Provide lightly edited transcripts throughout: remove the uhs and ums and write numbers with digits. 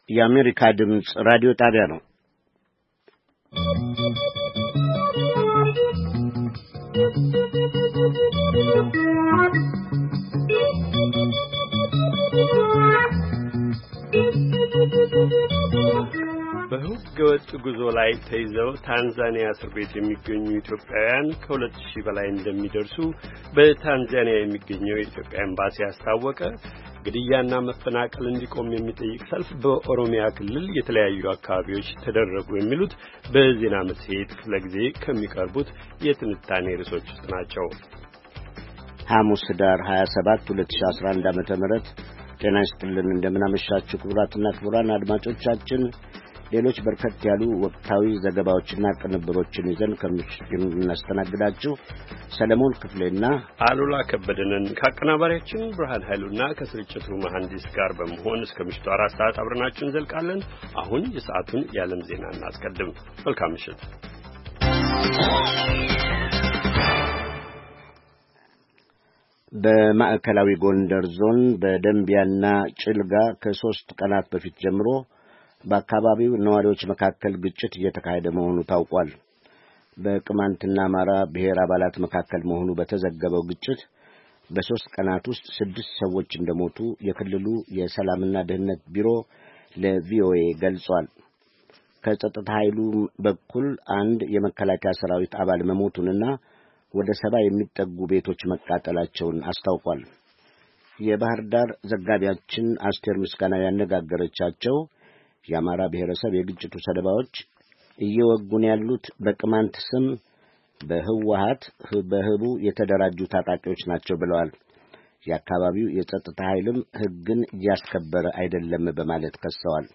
የአሜሪካ ድምፅ ራዲዮ ጣቢያ ነው። በህገወጥ ጉዞ ላይ ተይዘው ታንዛኒያ እስር ቤት የሚገኙ ኢትዮጵያውያን ከ2000 በላይ እንደሚደርሱ በታንዛኒያ የሚገኘው የኢትዮጵያ ኤምባሲ አስታወቀ። ግድያና መፈናቀል እንዲቆም የሚጠይቅ ሰልፍ በኦሮሚያ ክልል የተለያዩ አካባቢዎች ተደረጉ የሚሉት በዜና መጽሔት ክፍለ ጊዜ ከሚቀርቡት የትንታኔ ርዕሶች ውስጥ ናቸው። ሐሙስ ዳር 27 2011 ዓ.ም ጤና ይስጥልን። እንደምናመሻችሁ ክቡራትና ክቡራን አድማጮቻችን፣ ሌሎች በርከት ያሉ ወቅታዊ ዘገባዎችና ቅንብሮችን ይዘን ከምናስተናግዳችሁ ሰለሞን ክፍሌና አሉላ ከበደንን ከአቀናባሪያችን ብርሃን ኃይሉና ከስርጭቱ መሐንዲስ ጋር በመሆን እስከ ምሽቱ 4 ሰዓት አብረናችሁ እንዘልቃለን። አሁን የሰዓቱን የዓለም ዜና እናስቀድም። መልካም ምሽት። በማዕከላዊ ጎንደር ዞን በደንቢያና ጭልጋ ከ3 ቀናት በፊት ጀምሮ በአካባቢው ነዋሪዎች መካከል ግጭት እየተካሄደ መሆኑ ታውቋል። በቅማንትና አማራ ብሔር አባላት መካከል መሆኑ በተዘገበው ግጭት በ3 ቀናት ውስጥ 6 ሰዎች እንደሞቱ የክልሉ የሰላምና ደህንነት ቢሮ ለቪኦኤ ገልጿል። ከጸጥታ ኃይሉ በኩል አንድ የመከላከያ ሰራዊት አባል መሞቱንና ወደ 70 የሚጠጉ ቤቶች መቃጠላቸውን አስታውቋል። የባህር ዳር ዘጋቢያችን አስቴር ምስጋናው ያነጋገረቻቸው የአማራ ብሔረሰብ የግጭቱ ሰለባዎች እየወጉን ያሉት በቅማንት ስም በህወሓት በህቡ የተደራጁ ታጣቂዎች ናቸው ብለዋል። የአካባቢው የጸጥታ ኃይልም ሕግን እያስከበረ አይደለም በማለት ከሰዋል።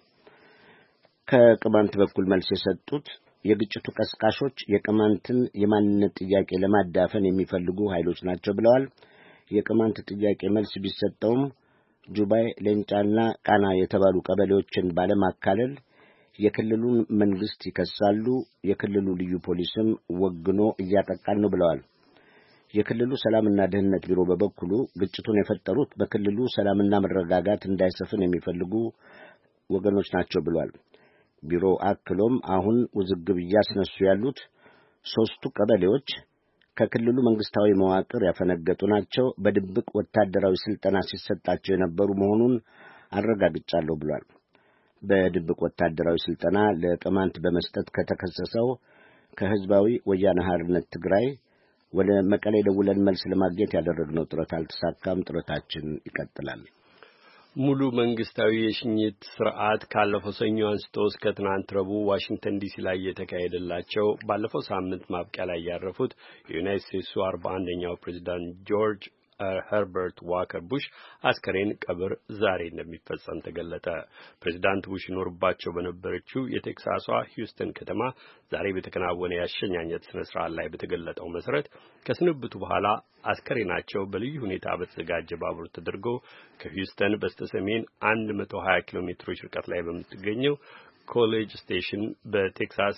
ከቅማንት በኩል መልስ የሰጡት የግጭቱ ቀስቃሾች የቅማንትን የማንነት ጥያቄ ለማዳፈን የሚፈልጉ ኃይሎች ናቸው ብለዋል። የቅማንት ጥያቄ መልስ ቢሰጠውም ጁባይ፣ ሌንጫና ቃና የተባሉ ቀበሌዎችን ባለማካለል የክልሉን መንግስት ይከሳሉ። የክልሉ ልዩ ፖሊስም ወግኖ እያጠቃን ነው ብለዋል። የክልሉ ሰላምና ደህንነት ቢሮ በበኩሉ ግጭቱን የፈጠሩት በክልሉ ሰላምና መረጋጋት እንዳይሰፍን የሚፈልጉ ወገኖች ናቸው ብሏል። ቢሮ አክሎም አሁን ውዝግብ እያስነሱ ያሉት 3ቱ ቀበሌዎች ከክልሉ መንግስታዊ መዋቅር ያፈነገጡ ናቸው፣ በድብቅ ወታደራዊ ስልጠና ሲሰጣቸው የነበሩ መሆኑን አረጋግጫለሁ ብሏል። በድብቅ ወታደራዊ ስልጠና ለቅማንት በመስጠት ከተከሰሰው ከህዝባዊ ወያነ ሓርነት ትግራይ ወደ መቀሌ ደውለን መልስ ለማግኘት ያደረግነው ጥረት አልተሳካም። ጥረታችን ይቀጥላል። ሙሉ መንግስታዊ የሽኝት ስርዓት ካለፈው ሰኞ አንስቶ እስከ ትናንት ረቡዕ ዋሽንግተን ዲሲ ላይ የተካሄደላቸው ባለፈው ሳምንት ማብቂያ ላይ ያረፉት የዩናይትድ ስቴትሱ 41ኛው ፕሬዝዳንት ጆርጅ ኸርበርት ዋከር ቡሽ አስከሬን ቀብር ዛሬ እንደሚፈጸም ተገለጠ። ፕሬዝዳንት ቡሽ ይኖርባቸው በነበረችው የቴክሳሷ ሂውስተን ከተማ ዛሬ በተከናወነ የአሸኛኘት ስነ ስርዓት ላይ በተገለጠው መሰረት ከስንብቱ በኋላ አስከሬናቸው በልዩ ሁኔታ በተዘጋጀ ባቡር ተደርጎ ከሂውስተን በስተሰሜን 120 ኪሎ ሜትሮች ርቀት ላይ በምትገኘው ኮሌጅ ስቴሽን በቴክሳስ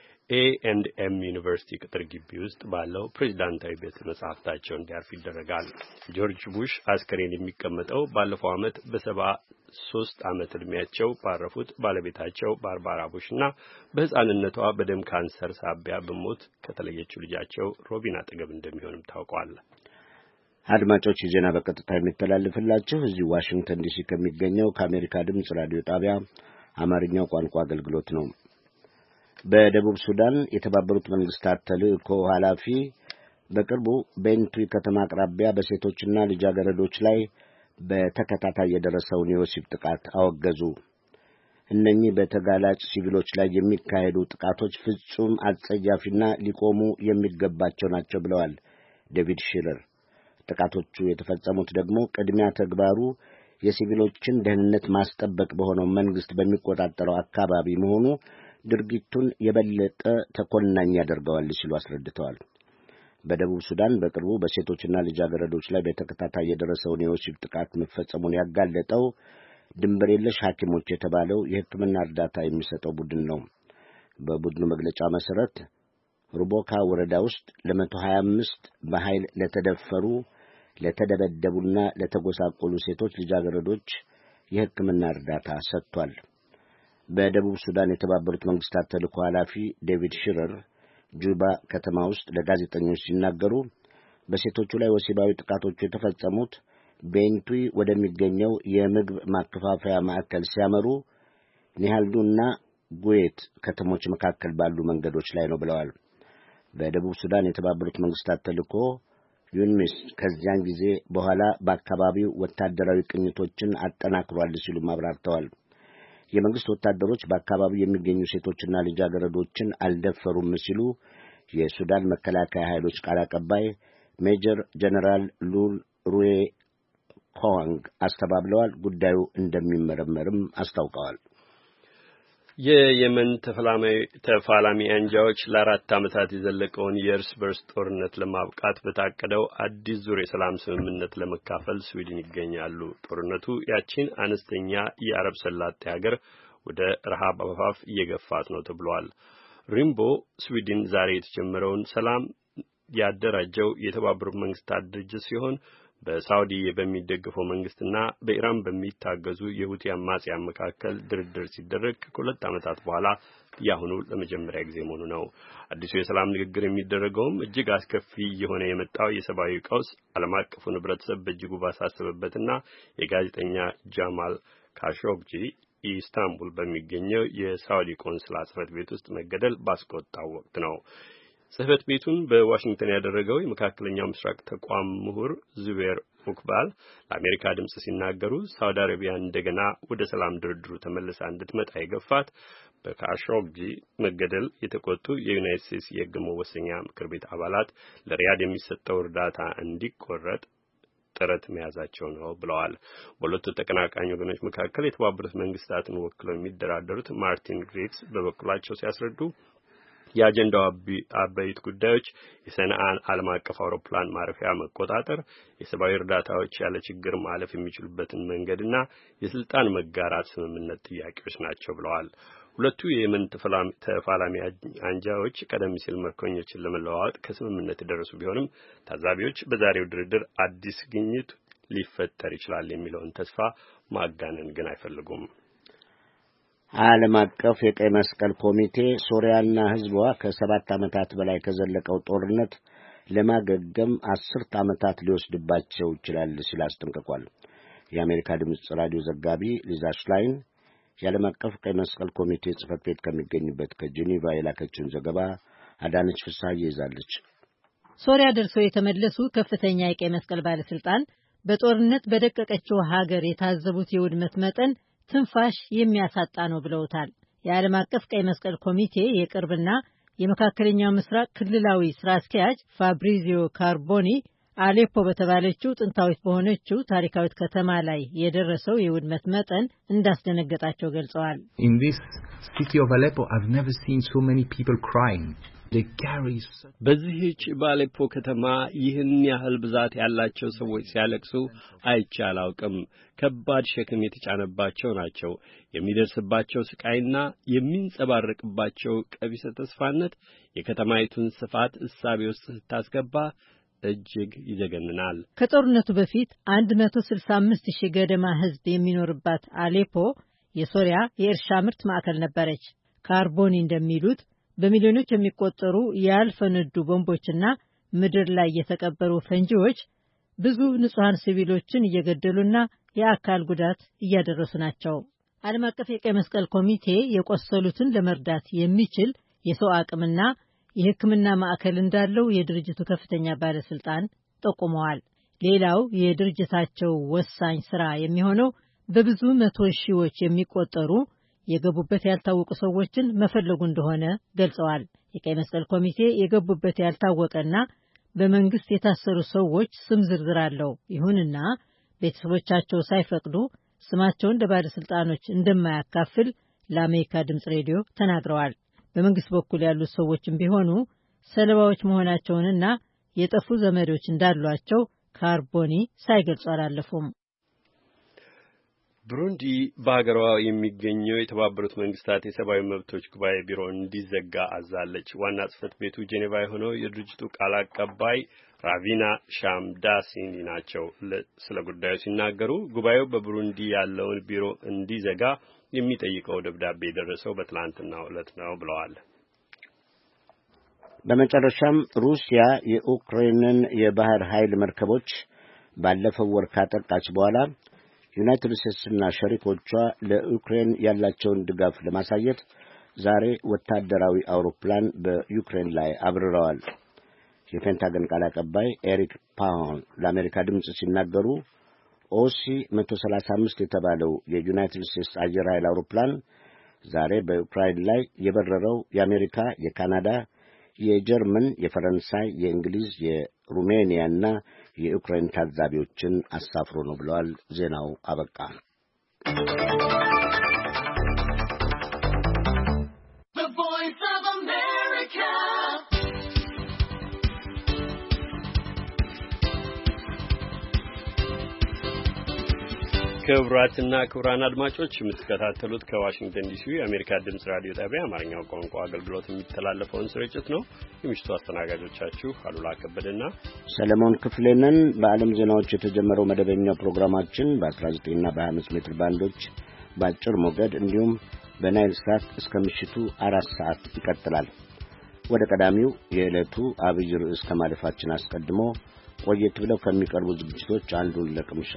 A&M ዩኒቨርሲቲ ቅጥር ግቢ ውስጥ ባለው ፕሬዝዳንታዊ ቤተ መጻሕፍታቸው እንዲያርፍ ይደረጋል። ጆርጅ ቡሽ አስከሬን የሚቀመጠው ባለፈው ዓመት በ73 ዓመት ዕድሜያቸው ባረፉት ባለቤታቸው ባርባራ ቡሽና በሕፃንነቷ በደም ካንሰር ሳቢያ በሞት ከተለየችው ልጃቸው ሮቢን አጠገብ እንደሚሆንም ታውቋል። አድማጮች፣ ዜና በቀጥታ የሚተላለፍላችሁ እዚህ ዋሽንግተን ዲሲ ከሚገኘው ከአሜሪካ ድምፅ ራዲዮ ጣቢያ አማርኛው ቋንቋ አገልግሎት ነው። በደቡብ ሱዳን የተባበሩት መንግስታት ተልእኮ ኃላፊ በቅርቡ ቤንቱይ ከተማ አቅራቢያ በሴቶችና ልጃገረዶች ላይ በተከታታይ የደረሰውን የወሲብ ጥቃት አወገዙ። እነኚህ በተጋላጭ ሲቪሎች ላይ የሚካሄዱ ጥቃቶች ፍጹም አጸያፊና ሊቆሙ የሚገባቸው ናቸው ብለዋል ዴቪድ ሺረር። ጥቃቶቹ የተፈጸሙት ደግሞ ቅድሚያ ተግባሩ የሲቪሎችን ደህንነት ማስጠበቅ በሆነው መንግስት በሚቆጣጠረው አካባቢ መሆኑ ድርጊቱን የበለጠ ተኮናኝ ያደርገዋል ሲሉ አስረድተዋል። በደቡብ ሱዳን በቅርቡ በሴቶችና ልጃገረዶች ላይ በተከታታይ የደረሰውን የወሲብ ጥቃት መፈጸሙን ያጋለጠው ድንበር የለሽ ሐኪሞች የተባለው የሕክምና እርዳታ የሚሰጠው ቡድን ነው። በቡድኑ መግለጫ መሰረት ሩቦካ ወረዳ ውስጥ ለ125 በኃይል ለተደፈሩ፣ ለተደበደቡና ለተጎሳቆሉ ሴቶች ልጃገረዶች የሕክምና እርዳታ ሰጥቷል። በደቡብ ሱዳን የተባበሩት መንግስታት ተልእኮ ኃላፊ ዴቪድ ሽረር ጁባ ከተማ ውስጥ ለጋዜጠኞች ሲናገሩ በሴቶቹ ላይ ወሲባዊ ጥቃቶቹ የተፈጸሙት ቤንቱይ ወደሚገኘው የምግብ ማከፋፈያ ማዕከል ሲያመሩ ኒሃልዱና ጉዌት ከተሞች መካከል ባሉ መንገዶች ላይ ነው ብለዋል። በደቡብ ሱዳን የተባበሩት መንግስታት ተልእኮ ዩንሚስ ከዚያን ጊዜ በኋላ በአካባቢው ወታደራዊ ቅኝቶችን አጠናክሯል ሲሉ አብራርተዋል። የመንግስት ወታደሮች በአካባቢው የሚገኙ ሴቶችና ልጃገረዶችን አልደፈሩም ሲሉ የሱዳን መከላከያ ኃይሎች ቃል አቀባይ ሜጀር ጀነራል ሉል ሩዌ ኮዋንግ አስተባብለዋል። ጉዳዩ እንደሚመረመርም አስታውቀዋል። የየመን ተፋላሚ አንጃዎች ለ4 ዓመታት የዘለቀውን የእርስ በርስ ጦርነት ለማብቃት በታቀደው አዲስ ዙር የሰላም ስምምነት ለመካፈል ስዊድን ይገኛሉ። ጦርነቱ ያቺን አነስተኛ የአረብ ሰላጤ ሀገር ወደ ረሃብ አፋፍ እየገፋት ነው ተብሏል። ሪምቦ ስዊድን ዛሬ የተጀመረውን ሰላም ያደራጀው የተባበሩት መንግስታት ድርጅት ሲሆን በሳውዲ በሚደገፈው መንግስትና በኢራን በሚታገዙ የሁቲ አማጽያን መካከል ድርድር ሲደረግ ከ2 ዓመታት በኋላ ያሁኑ ለመጀመሪያ ጊዜ መሆኑ ነው። አዲሱ የሰላም ንግግር የሚደረገውም እጅግ አስከፊ የሆነ የመጣው የሰብአዊ ቀውስ ዓለም አቀፉ ሕብረተሰብ በእጅጉ ባሳሰበበትና የጋዜጠኛ ጃማል ካሾግጂ ኢስታንቡል በሚገኘው የሳውዲ ቆንስላ ጽሕፈት ቤት ውስጥ መገደል ባስቆጣው ወቅት ነው። ጽሕፈት ቤቱን በዋሽንግተን ያደረገው የመካከለኛው ምስራቅ ተቋም ምሁር ዙቤር ሙክባል ለአሜሪካ ድምጽ ሲናገሩ ሳውዲ አረቢያ እንደገና ወደ ሰላም ድርድሩ ተመልሳ እንድትመጣ የገፋት በካሾግጂ መገደል የተቆጡ የዩናይትድ ስቴትስ የሕግ መወሰኛ ምክር ቤት አባላት ለሪያድ የሚሰጠው እርዳታ እንዲቆረጥ ጥረት መያዛቸው ነው ብለዋል። በሁለቱ ተቀናቃኝ ወገኖች መካከል የተባበሩት መንግስታትን ወክለው የሚደራደሩት ማርቲን ግሪቭስ በበኩላቸው ሲያስረዱ የአጀንዳው አበይት ጉዳዮች የሰንዓን ዓለም አቀፍ አውሮፕላን ማረፊያ መቆጣጠር፣ የሰብአዊ እርዳታዎች ያለ ችግር ማለፍ የሚችሉበትን መንገድና የስልጣን መጋራት ስምምነት ጥያቄዎች ናቸው ብለዋል። ሁለቱ የየመን ተፋላሚ አንጃዎች ቀደም ሲል ምርኮኞችን ለመለዋወጥ ከስምምነት የደረሱ ቢሆንም ታዛቢዎች በዛሬው ድርድር አዲስ ግኝት ሊፈጠር ይችላል የሚለውን ተስፋ ማጋነን ግን አይፈልጉም። ዓለም አቀፍ የቀይ መስቀል ኮሚቴ ሶሪያና ሕዝቧ ከ7 ዓመታት በላይ ከዘለቀው ጦርነት ለማገገም 10 ዓመታት ሊወስድባቸው ይችላል ሲል አስጠንቅቋል። የአሜሪካ ድምፅ ራዲዮ ዘጋቢ ሊዛ ሽላይን የዓለም አቀፍ ቀይ መስቀል ኮሚቴ ጽሕፈት ቤት ከሚገኝበት ከጄኔቫ የላከችውን ዘገባ አዳነች ፍስሐዬ ይዛለች። ሶሪያ ደርሰው የተመለሱ ከፍተኛ የቀይ መስቀል ባለስልጣን በጦርነት በደቀቀችው ሀገር የታዘቡት የውድመት መጠን ትንፋሽ የሚያሳጣ ነው ብለውታል። የዓለም አቀፍ ቀይ መስቀል ኮሚቴ የቅርብና የመካከለኛው ምስራቅ ክልላዊ ስራ አስኪያጅ ፋብሪዚዮ ካርቦኒ አሌፖ በተባለችው ጥንታዊት በሆነችው ታሪካዊት ከተማ ላይ የደረሰው የውድመት መጠን እንዳስደነገጣቸው ገልጸዋል። In this city of Aleppo I've never seen so many people crying. በዚህች በአሌፖ ከተማ ይህን ያህል ብዛት ያላቸው ሰዎች ሲያለቅሱ አይቼ አላውቅም። ከባድ ሸክም የተጫነባቸው ናቸው። የሚደርስባቸው ስቃይና የሚንጸባረቅባቸው ቀቢጸ ተስፋነት የከተማይቱን ስፋት እሳቤ ውስጥ ስታስገባ እጅግ ይዘገንናል። ከጦርነቱ በፊት 165 ሺህ ገደማ ሕዝብ የሚኖርባት አሌፖ የሶሪያ የእርሻ ምርት ማዕከል ነበረች። ካርቦኒ እንደሚሉት በሚሊዮኖች የሚቆጠሩ ያልፈነዱ ቦምቦችና ምድር ላይ የተቀበሩ ፈንጂዎች ብዙ ንጹሐን ሲቪሎችን እየገደሉና የአካል ጉዳት እያደረሱ ናቸው። ዓለም አቀፍ የቀይ መስቀል ኮሚቴ የቆሰሉትን ለመርዳት የሚችል የሰው አቅምና የሕክምና ማዕከል እንዳለው የድርጅቱ ከፍተኛ ባለስልጣን ጠቁመዋል። ሌላው የድርጅታቸው ወሳኝ ስራ የሚሆነው በብዙ መቶ ሺዎች የሚቆጠሩ የገቡበት ያልታወቁ ሰዎችን መፈለጉ እንደሆነ ገልጸዋል። የቀይ መስቀል ኮሚቴ የገቡበት ያልታወቀና በመንግስት የታሰሩ ሰዎች ስም ዝርዝር አለው። ይሁንና ቤተሰቦቻቸው ሳይፈቅዱ ስማቸውን ለባለስልጣኖች እንደማያካፍል ለአሜሪካ ድምፅ ሬዲዮ ተናግረዋል። በመንግስት በኩል ያሉት ሰዎችም ቢሆኑ ሰለባዎች መሆናቸውንና የጠፉ ዘመዶች እንዳሏቸው ካርቦኒ ሳይገልጹ አላለፉም። ብሩንዲ በሀገሯ የሚገኘው የተባበሩት መንግስታት የሰብአዊ መብቶች ጉባኤ ቢሮ እንዲዘጋ አዛለች። ዋና ጽሕፈት ቤቱ ጄኔቫ የሆነው የድርጅቱ ቃል አቀባይ ራቪና ሻምዳሲኒ ናቸው። ስለ ጉዳዩ ሲናገሩ ጉባኤው በብሩንዲ ያለውን ቢሮ እንዲዘጋ የሚጠይቀው ደብዳቤ የደረሰው በትላንትናው ዕለት ነው ብለዋል። በመጨረሻም ሩሲያ የዩክሬንን የባህር ኃይል መርከቦች ባለፈው ወር ካጠቃች በኋላ ዩናይትድ ስቴትስና ሸሪኮቿ ለዩክሬን ያላቸውን ድጋፍ ለማሳየት ዛሬ ወታደራዊ አውሮፕላን በዩክሬን ላይ አብርረዋል። የፔንታገን ቃል አቀባይ ኤሪክ ፓሆን ለአሜሪካ ድምፅ ሲናገሩ ኦሲ 135 የተባለው የዩናይትድ ስቴትስ አየር ኃይል አውሮፕላን ዛሬ በዩክራይን ላይ የበረረው የአሜሪካ፣ የካናዳ፣ የጀርመን፣ የፈረንሳይ፣ የእንግሊዝ፣ የሩሜኒያና የዩክሬን ታዛቢዎችን አሳፍሮ ነው ብለዋል። ዜናው አበቃ። ክቡራትና ክቡራን አድማጮች የምትከታተሉት ከዋሽንግተን ዲሲ የአሜሪካ ድምጽ ራዲዮ ጣቢያ አማርኛው ቋንቋ አገልግሎት የሚተላለፈውን ስርጭት ነው። የምሽቱ አስተናጋጆቻችሁ አሉላ ከበደና ሰለሞን ክፍሌ ነን። በዓለም ዜናዎች የተጀመረው መደበኛው ፕሮግራማችን በ19ና በ25 ሜትር ባንዶች በአጭር ሞገድ እንዲሁም በናይል ሳት እስከ ምሽቱ 4 ሰዓት ይቀጥላል። ወደ ቀዳሚው የዕለቱ አብይ ርዕስ ከማለፋችን አስቀድሞ ቆየት ብለው ከሚቀርቡ ዝግጅቶች አንዱን ለቅምሻ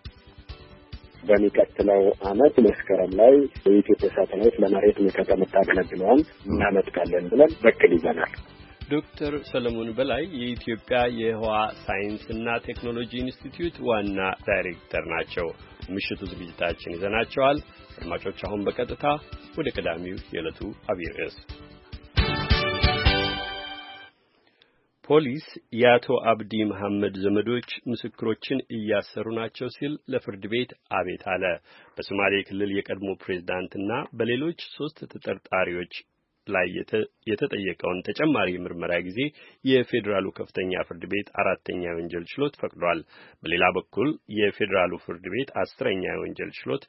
በሚቀጥለው ዓመት መስከረም ላይ የኢትዮጵያ ሳተላይት ለመሬት ምልከታ የምታገለግለውን እናመጥቃለን ብለን በቅድ ይዘናል። ዶክተር ሰለሞን በላይ የኢትዮጵያ የህዋ ሳይንስና ቴክኖሎጂ ኢንስቲትዩት ዋና ዳይሬክተር ናቸው። ምሽቱ ዝግጅታችን ይዘናቸዋል። አድማጮች አሁን በቀጥታ ወደ ቀዳሚው የዕለቱ አብይ ርዕስ ፖሊስ የአቶ አብዲ መሐመድ ዘመዶች ምስክሮችን እያሰሩ ናቸው ሲል ለፍርድ ቤት አቤት አለ። በሶማሌ ክልል የቀድሞ ፕሬዝዳንትና በሌሎች 3 ተጠርጣሪዎች ላይ የተጠየቀውን ተጨማሪ ምርመራ ጊዜ የፌዴራሉ ከፍተኛ ፍርድ ቤት 4ኛ የወንጀል ችሎት ፈቅዷል። በሌላ በኩል የፌዴራሉ ፍርድ ቤት 10ኛ የወንጀል ችሎት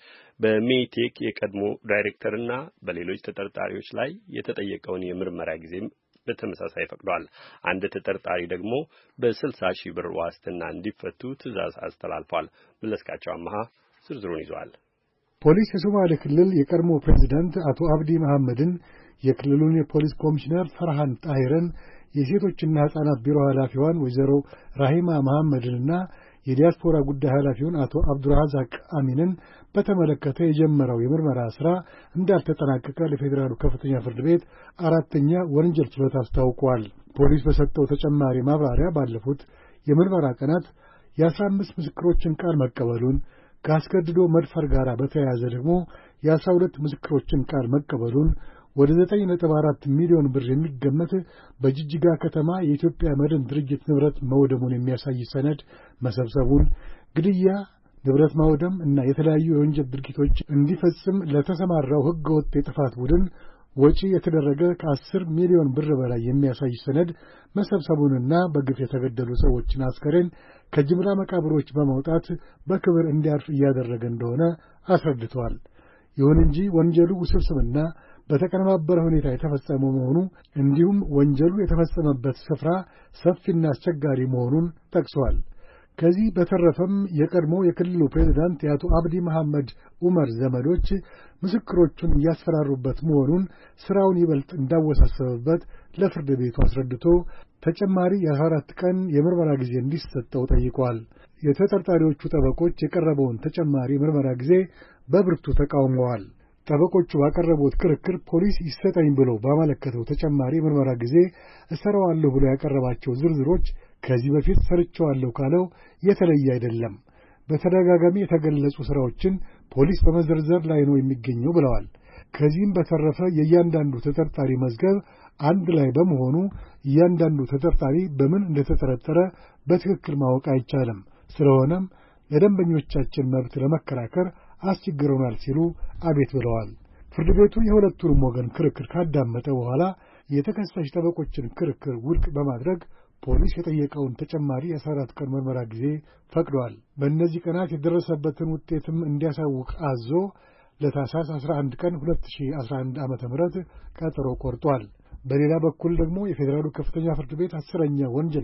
በሜቴክ የቀድሞ ዳይሬክተርና በሌሎች ተጠርጣሪዎች ላይ የተጠየቀውን የምርመራ ጊዜም በተመሳሳይ ፈቅዷል። አንድ ተጠርጣሪ ደግሞ በ60,000 ብር ዋስትና እንዲፈቱ ትዕዛዝ አስተላልፏል። መለስካቸው አማሃ ዝርዝሩን ይዟል። ፖሊስ የሶማሌ ክልል የቀድሞ ፕሬዝዳንት አቶ አብዲ መሐመድን፣ የክልሉን የፖሊስ ኮሚሽነር ፈርሃን ጣሂርን፣ የሴቶችና ሕፃናት ቢሮ ኃላፊዋን ወይዘሮ ራሂማ መሐመድንና የዲያስፖራ ጉዳይ ኃላፊውን አቶ አብዱራዛቅ አሚንን በተመለከተ የጀመረው የምርመራ ሥራ እንዳልተጠናቀቀ ለፌዴራሉ ከፍተኛ ፍርድ ቤት 4ኛ ወንጀል ችሎት አስታውቋል። ፖሊስ በሰጠው ተጨማሪ ማብራሪያ ባለፉት የምርመራ ቀናት የ15 ምስክሮችን ቃል መቀበሉን፣ ከአስገድዶ መድፈር ጋር በተያያዘ ደግሞ የ12 ምስክሮችን ቃል መቀበሉን፣ ወደ 9.4 ሚሊዮን ብር የሚገመት በጅጅጋ ከተማ የኢትዮጵያ መድን ድርጅት ንብረት መውደሙን የሚያሳይ ሰነድ መሰብሰቡን፣ ግድያ፣ ንብረት ማውደም እና የተለያዩ የወንጀል ድርጊቶች እንዲፈጽም ለተሰማራው ሕገወጥ የጥፋት ቡድን ወጪ የተደረገ ከ10 ሚሊዮን ብር በላይ የሚያሳይ ሰነድ መሰብሰቡንና በግፍ የተገደሉ ሰዎችን አስከሬን ከጅምላ መቃብሮች በማውጣት በክብር እንዲያርፍ እያደረገ እንደሆነ አስረድተዋል። ይሁን እንጂ ወንጀሉ ውስብስብና በተቀነባበረ ሁኔታ የተፈጸመ መሆኑ እንዲሁም ወንጀሉ የተፈጸመበት ስፍራ ሰፊና አስቸጋሪ መሆኑን ጠቅሷል። ከዚህ በተረፈም የቀድሞ የክልሉ ፕሬዝዳንት የአቶ አብዲ መሐመድ ዑመር ዘመዶች ምስክሮቹን እያስፈራሩበት መሆኑን ሥራውን ይበልጥ እንዳወሳሰበበት ለፍርድ ቤቱ አስረድቶ ተጨማሪ የ14 ቀን የምርመራ ጊዜ እንዲሰጠው ጠይቋል። የተጠርጣሪዎቹ ጠበቆች የቀረበውን ተጨማሪ ምርመራ ጊዜ በብርቱ ተቃውመዋል። ጠበቆቹ ባቀረቡት ክርክር ፖሊስ ይሰጠኝ ብሎ ባመለከተው ተጨማሪ ምርመራ ጊዜ እሰራዋለሁ ብሎ ያቀረባቸው ዝርዝሮች ከዚህ በፊት ሰርቼዋለሁ ካለው የተለየ አይደለም። በተደጋጋሚ የተገለጹ ሥራዎችን ፖሊስ በመዘርዘር ላይ ነው የሚገኘው ብለዋል። ከዚህም በተረፈ የእያንዳንዱ ተጠርጣሪ መዝገብ አንድ ላይ በመሆኑ እያንዳንዱ ተጠርጣሪ በምን እንደተጠረጠረ በትክክል ማወቅ አይቻልም። ስለሆነም ለደንበኞቻችን መብት ለመከራከር አስቸግረውናል ሲሉ አቤት ብለዋል። ፍርድ ቤቱ የሁለቱንም ወገን ክርክር ካዳመጠ በኋላ የተከሳሽ ጠበቆችን ክርክር ውድቅ በማድረግ ፖሊስ የጠየቀውን ተጨማሪ የ14 ቀን ምርመራ ጊዜ ፈቅዷል። በእነዚህ ቀናት የደረሰበትን ውጤትም እንዲያሳውቅ አዞ ለታህሳስ 11 ቀን 2011 ዓ.ም ቀጠሮ ቆርጧል። በሌላ በኩል ደግሞ የፌዴራሉ ከፍተኛ ፍርድ ቤት 10ኛ ወንጀል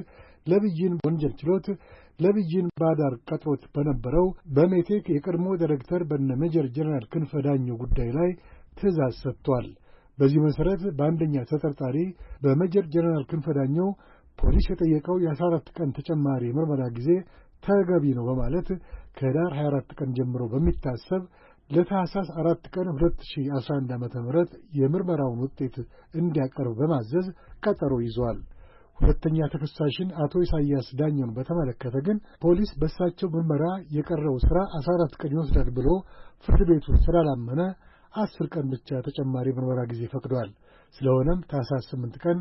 ችሎት ለብይን ባዳር ቀጥሮት በነበረው በሜቴክ የቀድሞ ዳይሬክተር በነ ሜጀር ጀነራል ክንፈ ዳኘው ጉዳይ ላይ ትዕዛዝ ሰጥቷል። በዚህ መሰረት በአንደኛ ተጠርጣሪ በሜጀር ጀነራል ክንፈ ዳኘው ፖሊስ የጠየቀው የ14 ቀን ተጨማሪ የምርመራ ጊዜ ተገቢ ነው በማለት ከህዳር 24 ቀን ጀምሮ በሚታሰብ ለታህሳስ 4 ቀን 2011 ዓ.ም የምርመራውን ውጤት እንዲያቀርብ በማዘዝ ቀጠሮ ይዟል። ሁለተኛ ተከሳሽን አቶ ኢሳያስ ዳኘውን በተመለከተ ግን ፖሊስ በእሳቸው ምርመራ የቀረው ሥራ 14 ቀን ይወስዳል ብሎ ፍርድ ቤቱ ስላላመነ 10 ቀን ብቻ ተጨማሪ ምርመራ ጊዜ ፈቅዷል። ስለሆነም ታህሳስ 8 ቀን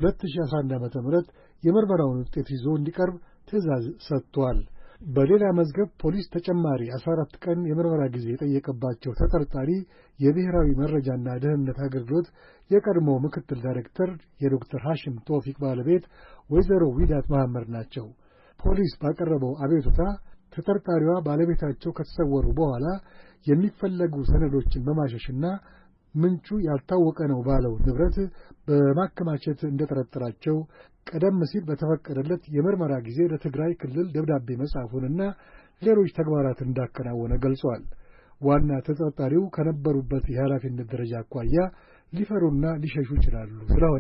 2011 ዓ.ም የምርመራውን ውጤት ይዞ እንዲቀርብ ትዕዛዝ ሰጥቷል። በሌላ መዝገብ ፖሊስ ተጨማሪ 14 ቀን የምርመራ ጊዜ የጠየቀባቸው ተጠርጣሪ የብሔራዊ መረጃና ደህንነት አገልግሎት የቀድሞ ምክትል ዳይሬክተር የዶክተር ሐሽም ቶፊቅ ባለቤት ወይዘሮ ዊዳት መሐመድ ናቸው። ፖሊስ ባቀረበው አቤቱታ ተጠርጣሪዋ ባለቤታቸው ከተሰወሩ በኋላ የሚፈለጉ ሰነዶችን በማሸሽና ምንጩ ያልታወቀ ነው ባለው ንብረት በማከማቸት እንደተጠረጠራቸው ቀደም ሲል በተፈቀደለት የምርመራ ጊዜ ለትግራይ ክልል ደብዳቤ መጻፉንና ሌሎች ተግባራትን እንዳከናወነ ገልጿል። ዋና ተጠርጣሪው ከነበሩበት የኃላፊነት ደረጃ አኳያ ሊፈሩና ሊሸሹ ይችላሉ።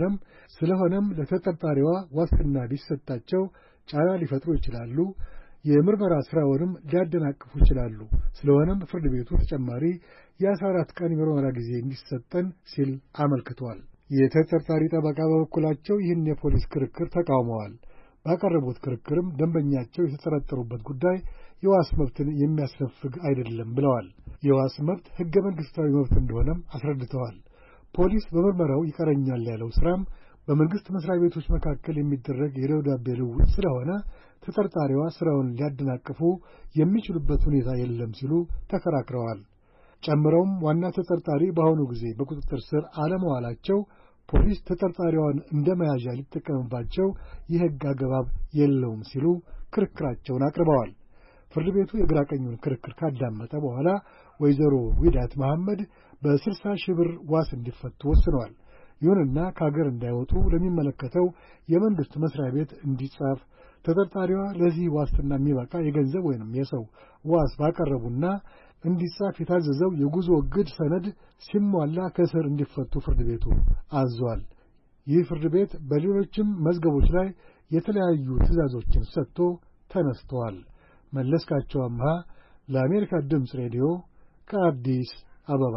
ስለሆነም ለተጠርጣሪዋ ዋስትና ሊሰጣቸው ጫና ሊፈጥሩ ይችላሉ። የምርመራ ስራውንም ሊያደናቅፉ ይችላሉ። ስለሆነም ፍርድ ቤቱ ተጨማሪ የ14 ቀን የምርመራ ጊዜ እንዲሰጠን ሲል አመልክቷል። የተጠርጣሪ ጠበቃ በበኩላቸው ይህን የፖሊስ ክርክር ተቃውመዋል። ባቀረቡት ክርክርም ደንበኛቸው የተጠረጠሩበት ጉዳይ የዋስ መብትን የሚያስነፍግ አይደለም ብለዋል። የዋስ መብት ሕገ መንግሥታዊ መብት እንደሆነም አስረድተዋል። ፖሊስ በምርመራው ይቀረኛል ያለው ስራም በመንግሥት መስሪያ ቤቶች መካከል የሚደረግ የደብዳቤ ልውውጥ ስለሆነ ተጠርጣሪዋ ስራውን ሊያደናቅፉ የሚችሉበት ሁኔታ የለም ሲሉ ተከራክረዋል። ጨምረውም ዋና ተጠርጣሪ በአሁኑ ጊዜ በቁጥጥር ስር አለመዋላቸው ፖሊስ ተጠርጣሪዋን እንደ መያዣ ሊጠቀምባቸው የሕግ አግባብ የለውም ሲሉ ክርክራቸውን አቅርበዋል። ፍርድ ቤቱ የግራ ቀኙን ክርክር ካዳመጠ በኋላ ወይዘሮ ዊዳት መሐመድ በ60 ሺህ ብር ዋስ እንዲፈቱ ወስነዋል። ይሁንና ከሀገር እንዳይወጡ ለሚመለከተው የመንግሥት መስሪያ ቤት እንዲጻፍ ተጠርጣሪዋ ለዚህ ዋስትና የሚበቃ የገንዘብ ወይንም የሰው ዋስ ባቀረቡና እንዲጻፍ የታዘዘው የጉዞ እግድ ሰነድ ሲሟላ ከእስር እንዲፈቱ ፍርድ ቤቱ አዟል። ይህ ፍርድ ቤት በሌሎችም መዝገቦች ላይ የተለያዩ ትዕዛዞችን ሰጥቶ ተነስተዋል። መለስካቸው አምሃ ለአሜሪካ ድምፅ ሬዲዮ ከአዲስ አበባ።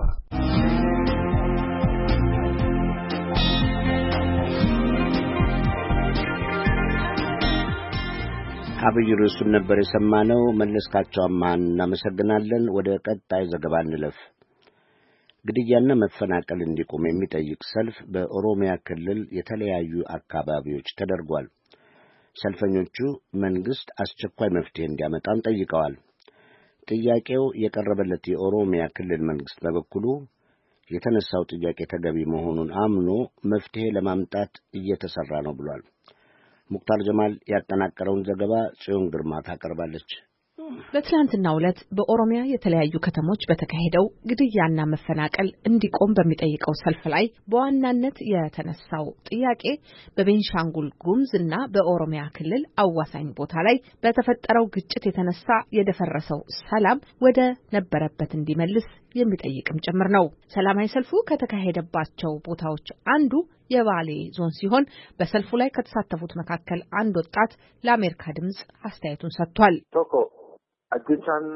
አብይ ርዕሱን ነበር የሰማነው። መለስካቸው አምሃን እናመሰግናለን። ወደ ቀጣይ ዘገባ እንለፍ። ግድያና መፈናቀል እንዲቆም የሚጠይቅ ሰልፍ በኦሮሚያ ክልል የተለያዩ አካባቢዎች ተደርጓል። ሰልፈኞቹ መንግሥት አስቸኳይ መፍትሄ እንዲያመጣም ጠይቀዋል። ጥያቄው የቀረበለት የኦሮሚያ ክልል መንግሥት በበኩሉ የተነሳው ጥያቄ ተገቢ መሆኑን አምኖ መፍትሄ ለማምጣት እየተሰራ ነው ብሏል። ሙክታር ጀማል ያጠናቀረውን ዘገባ ጽዮን ግርማ ታቀርባለች። በትላንትናው ዕለት በኦሮሚያ የተለያዩ ከተሞች በተካሄደው ግድያና መፈናቀል እንዲቆም በሚጠይቀው ሰልፍ ላይ በዋናነት የተነሳው ጥያቄ በቤንሻንጉል ጉሙዝና በኦሮሚያ ክልል አዋሳኝ ቦታ ላይ በተፈጠረው ግጭት የተነሳ የደፈረሰው ሰላም ወደ ነበረበት እንዲመልስ የሚጠይቅም ጭምር ነው። ሰላማዊ ሰልፉ ከተካሄደባቸው ቦታዎች አንዱ የባሌ ዞን ሲሆን በሰልፉ ላይ ከተሳተፉት መካከል አንድ ወጣት ለአሜሪካ ድምጽ አስተያየቱን ሰጥቷል። አጀቻን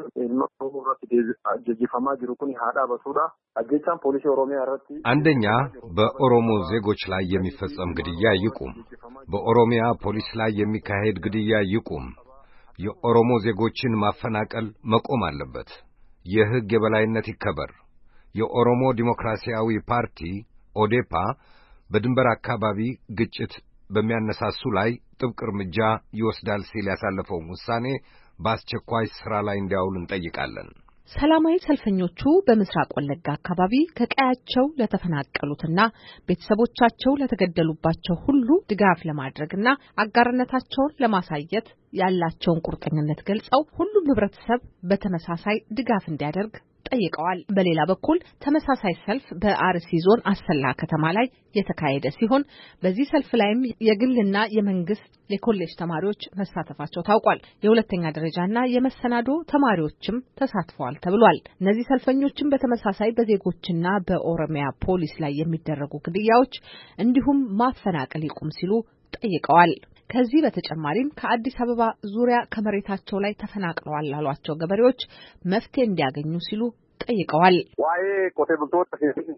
ጀጂፋማ ጅሩኩን ሃዳ በሱዳ አጀቻን ፖሊስ ኦሮሚያ ረቲ አንደኛ በኦሮሞ ዜጎች ላይ የሚፈጸም ግድያ ይቁም። በኦሮሚያ ፖሊስ ላይ የሚካሄድ ግድያ ይቁም። የኦሮሞ ዜጎችን ማፈናቀል መቆም አለበት። የሕግ የበላይነት ይከበር። የኦሮሞ ዲሞክራሲያዊ ፓርቲ ኦዴፓ በድንበር አካባቢ ግጭት በሚያነሳሱ ላይ ጥብቅ እርምጃ ይወስዳል ሲል ያሳለፈው ውሳኔ በአስቸኳይ ስራ ላይ እንዲያውል እንጠይቃለን። ሰላማዊ ሰልፈኞቹ በምስራቅ ወለጋ አካባቢ ከቀያቸው ለተፈናቀሉትና ቤተሰቦቻቸው ለተገደሉባቸው ሁሉ ድጋፍ ለማድረግና አጋርነታቸውን ለማሳየት ያላቸውን ቁርጠኝነት ገልጸው ሁሉም ህብረተሰብ በተመሳሳይ ድጋፍ እንዲያደርግ ጠይቀዋል። በሌላ በኩል ተመሳሳይ ሰልፍ በአርሲ ዞን አሰላ ከተማ ላይ የተካሄደ ሲሆን በዚህ ሰልፍ ላይም የግልና የመንግስት የኮሌጅ ተማሪዎች መሳተፋቸው ታውቋል። የሁለተኛ ደረጃና የመሰናዶ ተማሪዎችም ተሳትፈዋል ተብሏል። እነዚህ ሰልፈኞችም በተመሳሳይ በዜጎችና በኦሮሚያ ፖሊስ ላይ የሚደረጉ ግድያዎች እንዲሁም ማፈናቀል ይቁም ሲሉ ጠይቀዋል። ከዚህ በተጨማሪም ከአዲስ አበባ ዙሪያ ከመሬታቸው ላይ ተፈናቅለዋል ላሏቸው ገበሬዎች መፍትሄ እንዲያገኙ ሲሉ ጠይቀዋል። ዋይ ቆቴ ብልቶት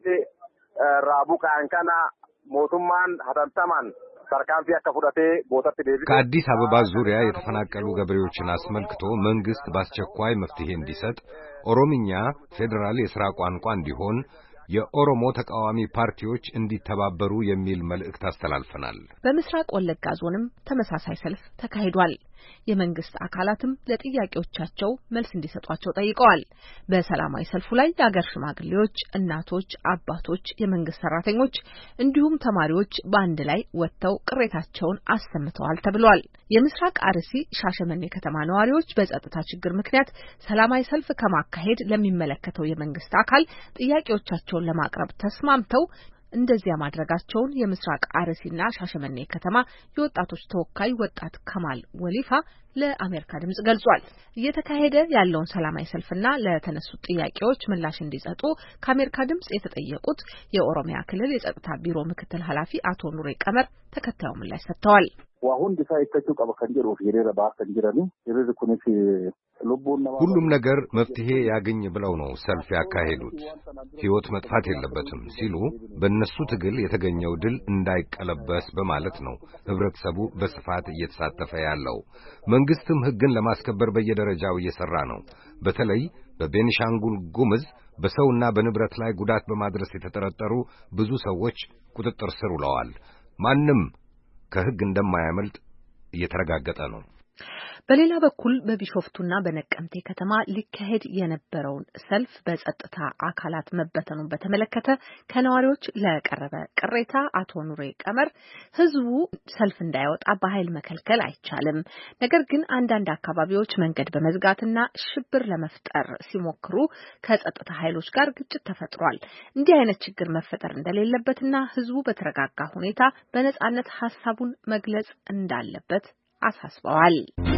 ራቡ ካንካና ሞቱማን ሀተንተማን ሰርካንፊ አከፉዳቴ ቦታት ዴቪ ከአዲስ አበባ ዙሪያ የተፈናቀሉ ገበሬዎችን አስመልክቶ መንግስት በአስቸኳይ መፍትሄ እንዲሰጥ፣ ኦሮምኛ ፌዴራል የሥራ ቋንቋ እንዲሆን የኦሮሞ ተቃዋሚ ፓርቲዎች እንዲተባበሩ የሚል መልእክት አስተላልፈናል። በምስራቅ ወለጋ ዞንም ተመሳሳይ ሰልፍ ተካሂዷል። የመንግስት አካላትም ለጥያቄዎቻቸው መልስ እንዲሰጧቸው ጠይቀዋል። በሰላማዊ ሰልፉ ላይ የአገር ሽማግሌዎች፣ እናቶች፣ አባቶች፣ የመንግስት ሰራተኞች እንዲሁም ተማሪዎች በአንድ ላይ ወጥተው ቅሬታቸውን አሰምተዋል ተብሏል። የምስራቅ አርሲ ሻሸመኔ ከተማ ነዋሪዎች በጸጥታ ችግር ምክንያት ሰላማዊ ሰልፍ ከማካሄድ ለሚመለከተው የመንግስት አካል ጥያቄዎቻቸውን ለማቅረብ ተስማምተው እንደዚያ ማድረጋቸውን የምስራቅ አርሲና ሻሸመኔ ከተማ የወጣቶች ተወካይ ወጣት ከማል ወሊፋ ለአሜሪካ ድምጽ ገልጿል። እየተካሄደ ያለውን ሰላማዊ ሰልፍና ለተነሱት ጥያቄዎች ምላሽ እንዲሰጡ ከአሜሪካ ድምጽ የተጠየቁት የኦሮሚያ ክልል የጸጥታ ቢሮ ምክትል ኃላፊ አቶ ኑሬ ቀመር ተከታዩ ምላሽ ሰጥተዋል። ዋሁን ዲሳይተቹ ቀበከንጀሮ ፊሬራ ባከንጀራኒ ይርዝ ኩኒፍ ሁሉም ነገር መፍትሄ ያገኝ ብለው ነው ሰልፍ ያካሄዱት። ሕይወት መጥፋት የለበትም ሲሉ በእነሱ ትግል የተገኘው ድል እንዳይቀለበስ በማለት ነው ህብረተሰቡ በስፋት እየተሳተፈ ያለው። መንግስትም ህግን ለማስከበር በየደረጃው እየሰራ ነው። በተለይ በቤኒሻንጉል ጉምዝ በሰውና በንብረት ላይ ጉዳት በማድረስ የተጠረጠሩ ብዙ ሰዎች ቁጥጥር ስር ውለዋል። ማንም ከህግ እንደማያመልጥ እየተረጋገጠ ነው። በሌላ በኩል በቢሾፍቱና በነቀምቴ ከተማ ሊካሄድ የነበረውን ሰልፍ በጸጥታ አካላት መበተኑን በተመለከተ ከነዋሪዎች ለቀረበ ቅሬታ አቶ ኑሬ ቀመር ህዝቡ ሰልፍ እንዳይወጣ በኃይል መከልከል አይቻልም፣ ነገር ግን አንዳንድ አካባቢዎች መንገድ በመዝጋትና ሽብር ለመፍጠር ሲሞክሩ ከጸጥታ ኃይሎች ጋር ግጭት ተፈጥሯል። እንዲህ አይነት ችግር መፈጠር እንደሌለበትና ህዝቡ በተረጋጋ ሁኔታ በነጻነት ሀሳቡን መግለጽ እንዳለበት አሳስበዋል።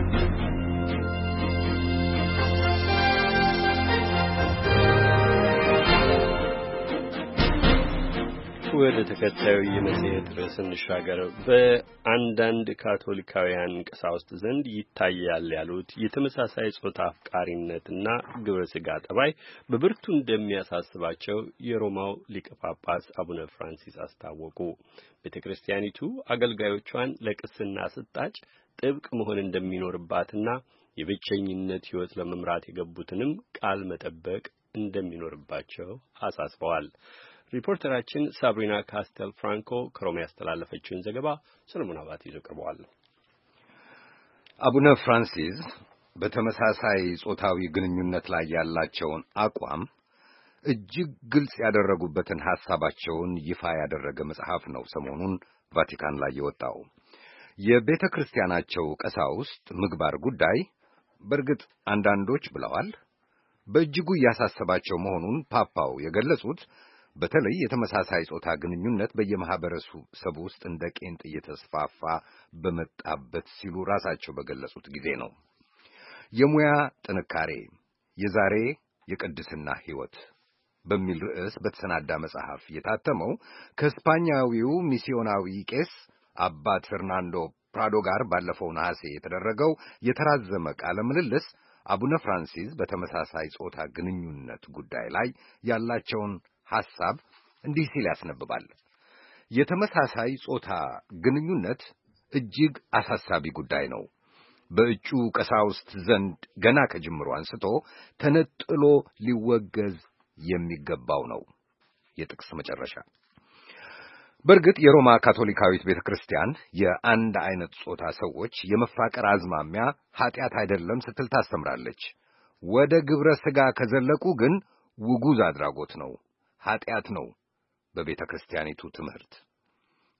ወደ ተከታዩ የመጽሔት ርዕስ እንሻገር። በአንዳንድ ካቶሊካውያን ቀሳውስት ዘንድ ይታያል ያሉት የተመሳሳይ ጾታ አፍቃሪነትና ግብረ ሥጋ ጠባይ በብርቱ እንደሚያሳስባቸው የሮማው ሊቀ ጳጳስ አቡነ ፍራንሲስ አስታወቁ። ቤተ ክርስቲያኒቱ አገልጋዮቿን ለቅስና ስጣጭ ጥብቅ መሆን እንደሚኖርባትና የብቸኝነት ሕይወት ለመምራት የገቡትንም ቃል መጠበቅ እንደሚኖርባቸው አሳስበዋል። ሪፖርተራችን ሳብሪና ካስተል ፍራንኮ ከሮማ ያስተላለፈችውን ዘገባ ሰለሞን አባተ ይዞ ቀርቧል። አቡነ ፍራንሲስ በተመሳሳይ ጾታዊ ግንኙነት ላይ ያላቸውን አቋም እጅግ ግልጽ ያደረጉበትን ሐሳባቸውን ይፋ ያደረገ መጽሐፍ ነው ሰሞኑን ቫቲካን ላይ የወጣው። የቤተ ክርስቲያናቸው ቀሳውስት ምግባር ጉዳይ በእርግጥ አንዳንዶች ብለዋል በእጅጉ እያሳሰባቸው መሆኑን ፓፓው የገለጹት በተለይ የተመሳሳይ ጾታ ግንኙነት በየማህበረሰቡ ውስጥ እንደ ቄንጥ እየተስፋፋ በመጣበት ሲሉ ራሳቸው በገለጹት ጊዜ ነው። የሙያ ጥንካሬ የዛሬ የቅድስና ሕይወት በሚል ርዕስ በተሰናዳ መጽሐፍ የታተመው ከስፓኛዊው ሚስዮናዊ ቄስ አባት ፈርናንዶ ፕራዶ ጋር ባለፈው ነሐሴ የተደረገው የተራዘመ ቃለ ምልልስ አቡነ ፍራንሲስ በተመሳሳይ ጾታ ግንኙነት ጉዳይ ላይ ያላቸውን ሐሳብ እንዲህ ሲል ያስነብባል። የተመሳሳይ ጾታ ግንኙነት እጅግ አሳሳቢ ጉዳይ ነው። በእጩ ቀሳውስት ዘንድ ገና ከጅምሩ አንስቶ ተነጥሎ ሊወገዝ የሚገባው ነው። የጥቅስ መጨረሻ። በእርግጥ የሮማ ካቶሊካዊት ቤተክርስቲያን የአንድ አይነት ጾታ ሰዎች የመፋቀር አዝማሚያ ኃጢአት አይደለም ስትል ታስተምራለች። ወደ ግብረ ሥጋ ከዘለቁ ግን ውጉዝ አድራጎት ነው፣ ኃጢአት ነው በቤተ ክርስቲያኒቱ ትምህርት።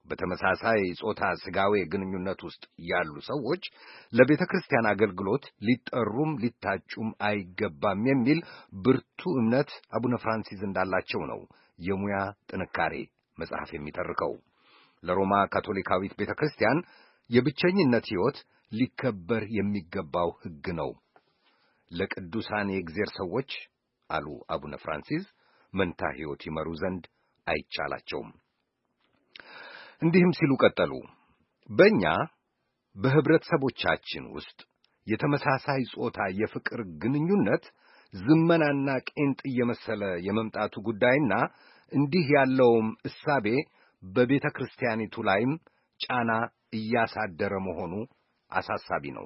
በተመሳሳይ ጾታ ስጋዊ ግንኙነት ውስጥ ያሉ ሰዎች ለቤተ ክርስቲያን አገልግሎት ሊጠሩም ሊታጩም አይገባም የሚል ብርቱ እምነት አቡነ ፍራንሲስ እንዳላቸው ነው የሙያ ጥንካሬ መጽሐፍ የሚተርከው። ለሮማ ካቶሊካዊት ቤተ ክርስቲያን የብቸኝነት ሕይወት ሊከበር የሚገባው ሕግ ነው። ለቅዱሳን የእግዚአብሔር ሰዎች አሉ አቡነ ፍራንሲስ መንታ ሕይወት ይመሩ ዘንድ አይቻላቸውም። እንዲህም ሲሉ ቀጠሉ። በእኛ በህብረተሰቦቻችን ውስጥ የተመሳሳይ ጾታ የፍቅር ግንኙነት ዝመናና ቄንጥ እየመሰለ የመምጣቱ ጉዳይና እንዲህ ያለውም እሳቤ በቤተ ክርስቲያኒቱ ላይም ጫና እያሳደረ መሆኑ አሳሳቢ ነው።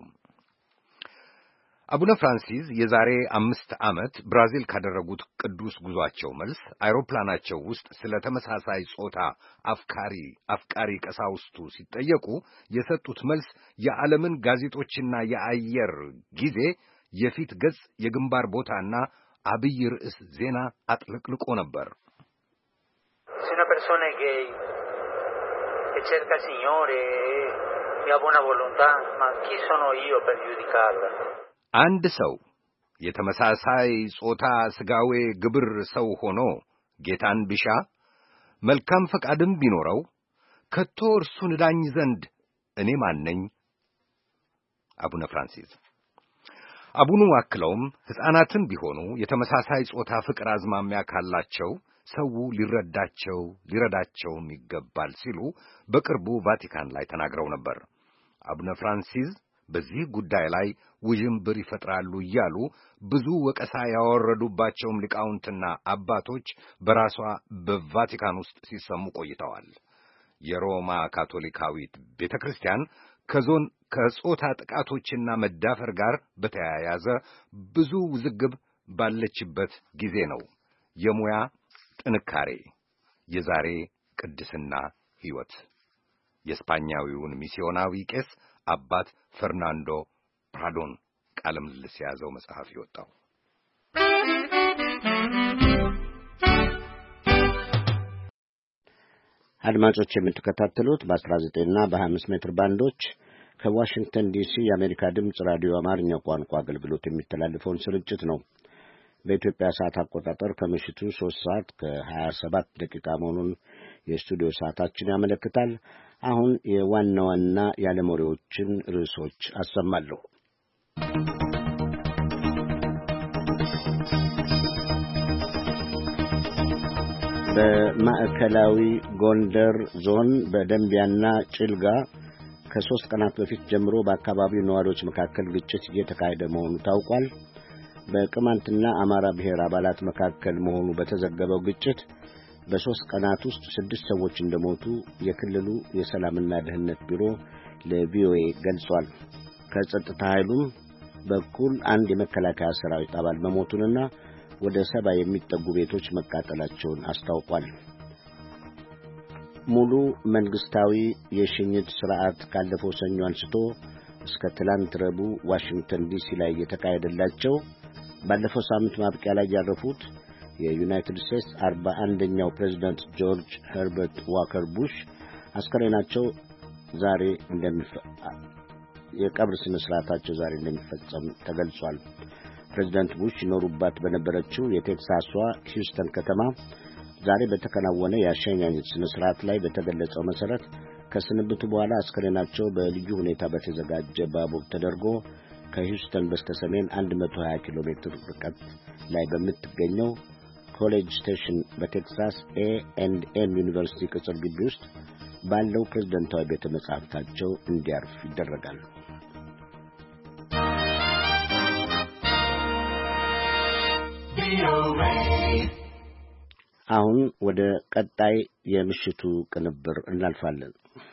አቡነ ፍራንሲስ የዛሬ 5 ዓመት ብራዚል ካደረጉት ቅዱስ ጉዟቸው መልስ አይሮፕላናቸው ውስጥ ስለ ተመሳሳይ ጾታ አፍቃሪ ቀሳውስቱ ሲጠየቁ የሰጡት መልስ የዓለምን ጋዜጦችና የአየር ጊዜ የፊት ገጽ የግንባር ቦታና አብይ ርዕስ ዜና አጥለቅልቆ ነበር። una persona gay che cerca il Signore e ha buona volontà, ma chi sono io per giudicarla? አንድ ሰው የተመሳሳይ ጾታ ስጋዌ ግብር ሰው ሆኖ ጌታን ቢሻ መልካም ፈቃድም ቢኖረው ከቶ እርሱን ዳኝ ዘንድ እኔ ማን ነኝ? አቡነ ፍራንሲስ አቡኑ አክለውም ሕፃናትም ቢሆኑ የተመሳሳይ ጾታ ፍቅር አዝማሚያ ካላቸው ሰው ሊረዳቸውም ይገባል ሲሉ በቅርቡ ቫቲካን ላይ ተናግረው ነበር። አቡነ ፍራንሲስ በዚህ ጉዳይ ላይ ውዥንብር ይፈጥራሉ እያሉ ብዙ ወቀሳ ያወረዱባቸውም ሊቃውንትና አባቶች በራሷ በቫቲካን ውስጥ ሲሰሙ ቆይተዋል። የሮማ ካቶሊካዊት ቤተክርስቲያን ከጾታ ጥቃቶችና መዳፈር ጋር በተያያዘ ብዙ ውዝግብ ባለችበት ጊዜ ነው የሙያ ጥንካሬ የዛሬ ቅድስና ሕይወት የስፓኛዊውን ሚስዮናዊ ቄስ አባት ፈርናንዶ ፕራዶን ቃለ ምልልስ የያዘው መጽሐፍ ይወጣው። አድማጮች የምትከታተሉት በ19 እና በ25 ሜትር ባንዶች ከዋሽንግተን ዲሲ የአሜሪካ ድምፅ ራዲዮ አማርኛ ቋንቋ አገልግሎት የሚተላለፈውን ስርጭት ነው። በኢትዮጵያ ሰዓት አቆጣጠር ከምሽቱ 3 ሰዓት ከ27 ደቂቃ መሆኑን የስቱዲዮ ሰዓታችን ያመለክታል። አሁን የዋና ዋና የዓለም ወሬዎችን ርዕሶች አሰማለሁ። በማዕከላዊ ጎንደር ዞን በደንቢያና ጭልጋ ከ3 ቀናት በፊት ጀምሮ በአካባቢው ነዋሪዎች መካከል ግጭት እየተካሄደ መሆኑ ታውቋል። በቅማንትና አማራ ብሔር አባላት መካከል መሆኑ በተዘገበው ግጭት በ3 ቀናት ውስጥ 6 ሰዎች እንደሞቱ የክልሉ የሰላምና ደህንነት ቢሮ ለቪኦኤ ገልጿል። ከጸጥታ ኃይሉም በኩል አንድ የመከላከያ ሰራዊት አባል መሞቱንና ወደ 70 የሚጠጉ ቤቶች መቃጠላቸውን አስታውቋል። ሙሉ መንግስታዊ የሽኝት ሥርዓት ካለፈው ሰኞ አንስቶ እስከ ትላንት ረቡዕ ዋሽንግተን ዲሲ ላይ የተካሄደላቸው ባለፈው ሳምንት ማብቂያ ላይ ያረፉት የዩናይትድ ስቴትስ 41ኛው ፕሬዝዳንት ጆርጅ ኸርበርት ዋከር ቡሽ አስከሬናቸው ዛሬ የቀብር ስነ ስርዓታቸው ዛሬ እንደሚፈጸም ተገልጿል። ፕሬዝዳንት ቡሽ ይኖሩባት በነበረችው የቴክሳሷ ሂውስተን ከተማ ዛሬ በተከናወነ የአሸኛኘት ስነ ስርዓት ላይ በተገለጸው መሰረት ከስንብቱ በኋላ አስከሬናቸው በልዩ ሁኔታ በተዘጋጀ ባቡር ተደርጎ ከሂውስተን በስተሰሜን 120 ኪሎ ሜትር ርቀት ላይ በምትገኘው ኮሌጅ ስቴሽን በቴክሳስ A&M ዩኒቨርሲቲ ቅጽር ግቢ ውስጥ ባለው ፕሬዝዳንታዊ ቤተ መጻሕፍታቸው እንዲያርፍ ይደረጋል። አሁን ወደ ቀጣይ የምሽቱ ቅንብር እናልፋለን።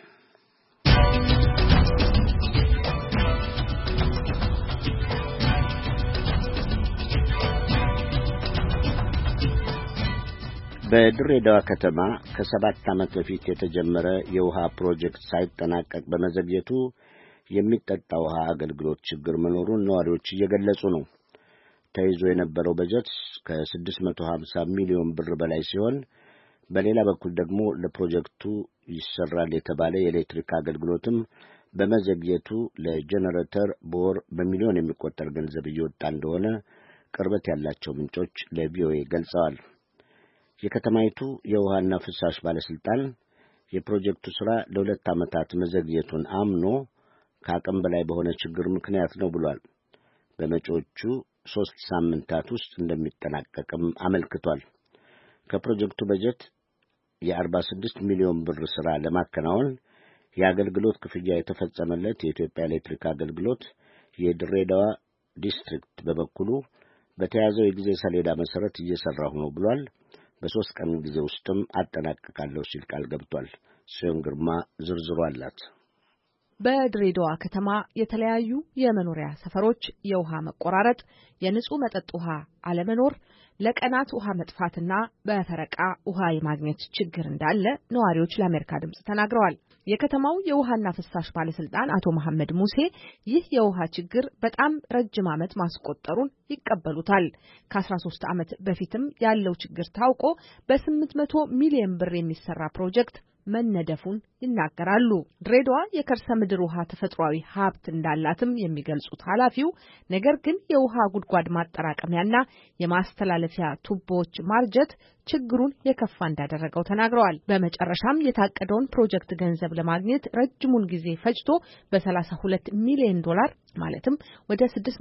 በድሬዳዋ ከተማ ከ7 ዓመት በፊት የተጀመረ የውሃ ፕሮጀክት ሳይጠናቀቅ በመዘግየቱ የሚጠጣ ውሃ አገልግሎት ችግር መኖሩን ነዋሪዎች እየገለጹ ነው። ተይዞ የነበረው በጀት ከ650 ሚሊዮን ብር በላይ ሲሆን በሌላ በኩል ደግሞ ለፕሮጀክቱ ይሰራል የተባለ የኤሌክትሪክ አገልግሎትም በመዘግየቱ ለጄኔሬተር በወር በሚሊዮን የሚቆጠር ገንዘብ እየወጣ እንደሆነ ቅርበት ያላቸው ምንጮች ለቪኦኤ ገልጸዋል። የከተማይቱ የውሃና ፍሳሽ ባለስልጣን የፕሮጀክቱ ሥራ ለ2 ዓመታት መዘግየቱን አምኖ ከአቅም በላይ በሆነ ችግር ምክንያት ነው ብሏል። በመጪዎቹ 3 ሳምንታት ውስጥ እንደሚጠናቀቅም አመልክቷል። ከፕሮጀክቱ በጀት የ46 ሚሊዮን ብር ሥራ ለማከናወን የአገልግሎት ክፍያ የተፈጸመለት የኢትዮጵያ ኤሌክትሪክ አገልግሎት የድሬዳዋ ዲስትሪክት በበኩሉ በተያዘው የጊዜ ሰሌዳ መሠረት እየሠራሁ ነው ብሏል። በ3 ቀን ጊዜ ውስጥም አጠናቅቃለሁ ሲል ቃል ገብቷል። ጽዮን ግርማ ዝርዝሩ አላት። በድሬዳዋ ከተማ የተለያዩ የመኖሪያ ሰፈሮች የውሃ መቆራረጥ፣ የንጹህ መጠጥ ውሃ አለመኖር፣ ለቀናት ውሃ መጥፋትና በፈረቃ ውሃ የማግኘት ችግር እንዳለ ነዋሪዎች ለአሜሪካ ድምጽ ተናግረዋል። የከተማው የውሃና ፍሳሽ ባለስልጣን አቶ መሐመድ ሙሴ ይህ የውሃ ችግር በጣም ረጅም ዓመት ማስቆጠሩን ይቀበሉታል። ከ13 ዓመት በፊትም ያለው ችግር ታውቆ በ800 ሚሊዮን ብር የሚሰራ ፕሮጀክት መነደፉን ይናገራሉ። ድሬዳዋ የከርሰ ምድር ውሃ ተፈጥሯዊ ሀብት እንዳላትም የሚገልጹት ኃላፊው ነገር ግን የውሃ ጉድጓድ ማጠራቀሚያና የማስተላለፊያ ቱቦዎች ማርጀት ችግሩን የከፋ እንዳደረገው ተናግረዋል። በመጨረሻም የታቀደውን ፕሮጀክት ገንዘብ ለማግኘት ረጅሙን ጊዜ ፈጅቶ በ32 ሚሊዮን ዶላር ማለትም ወደ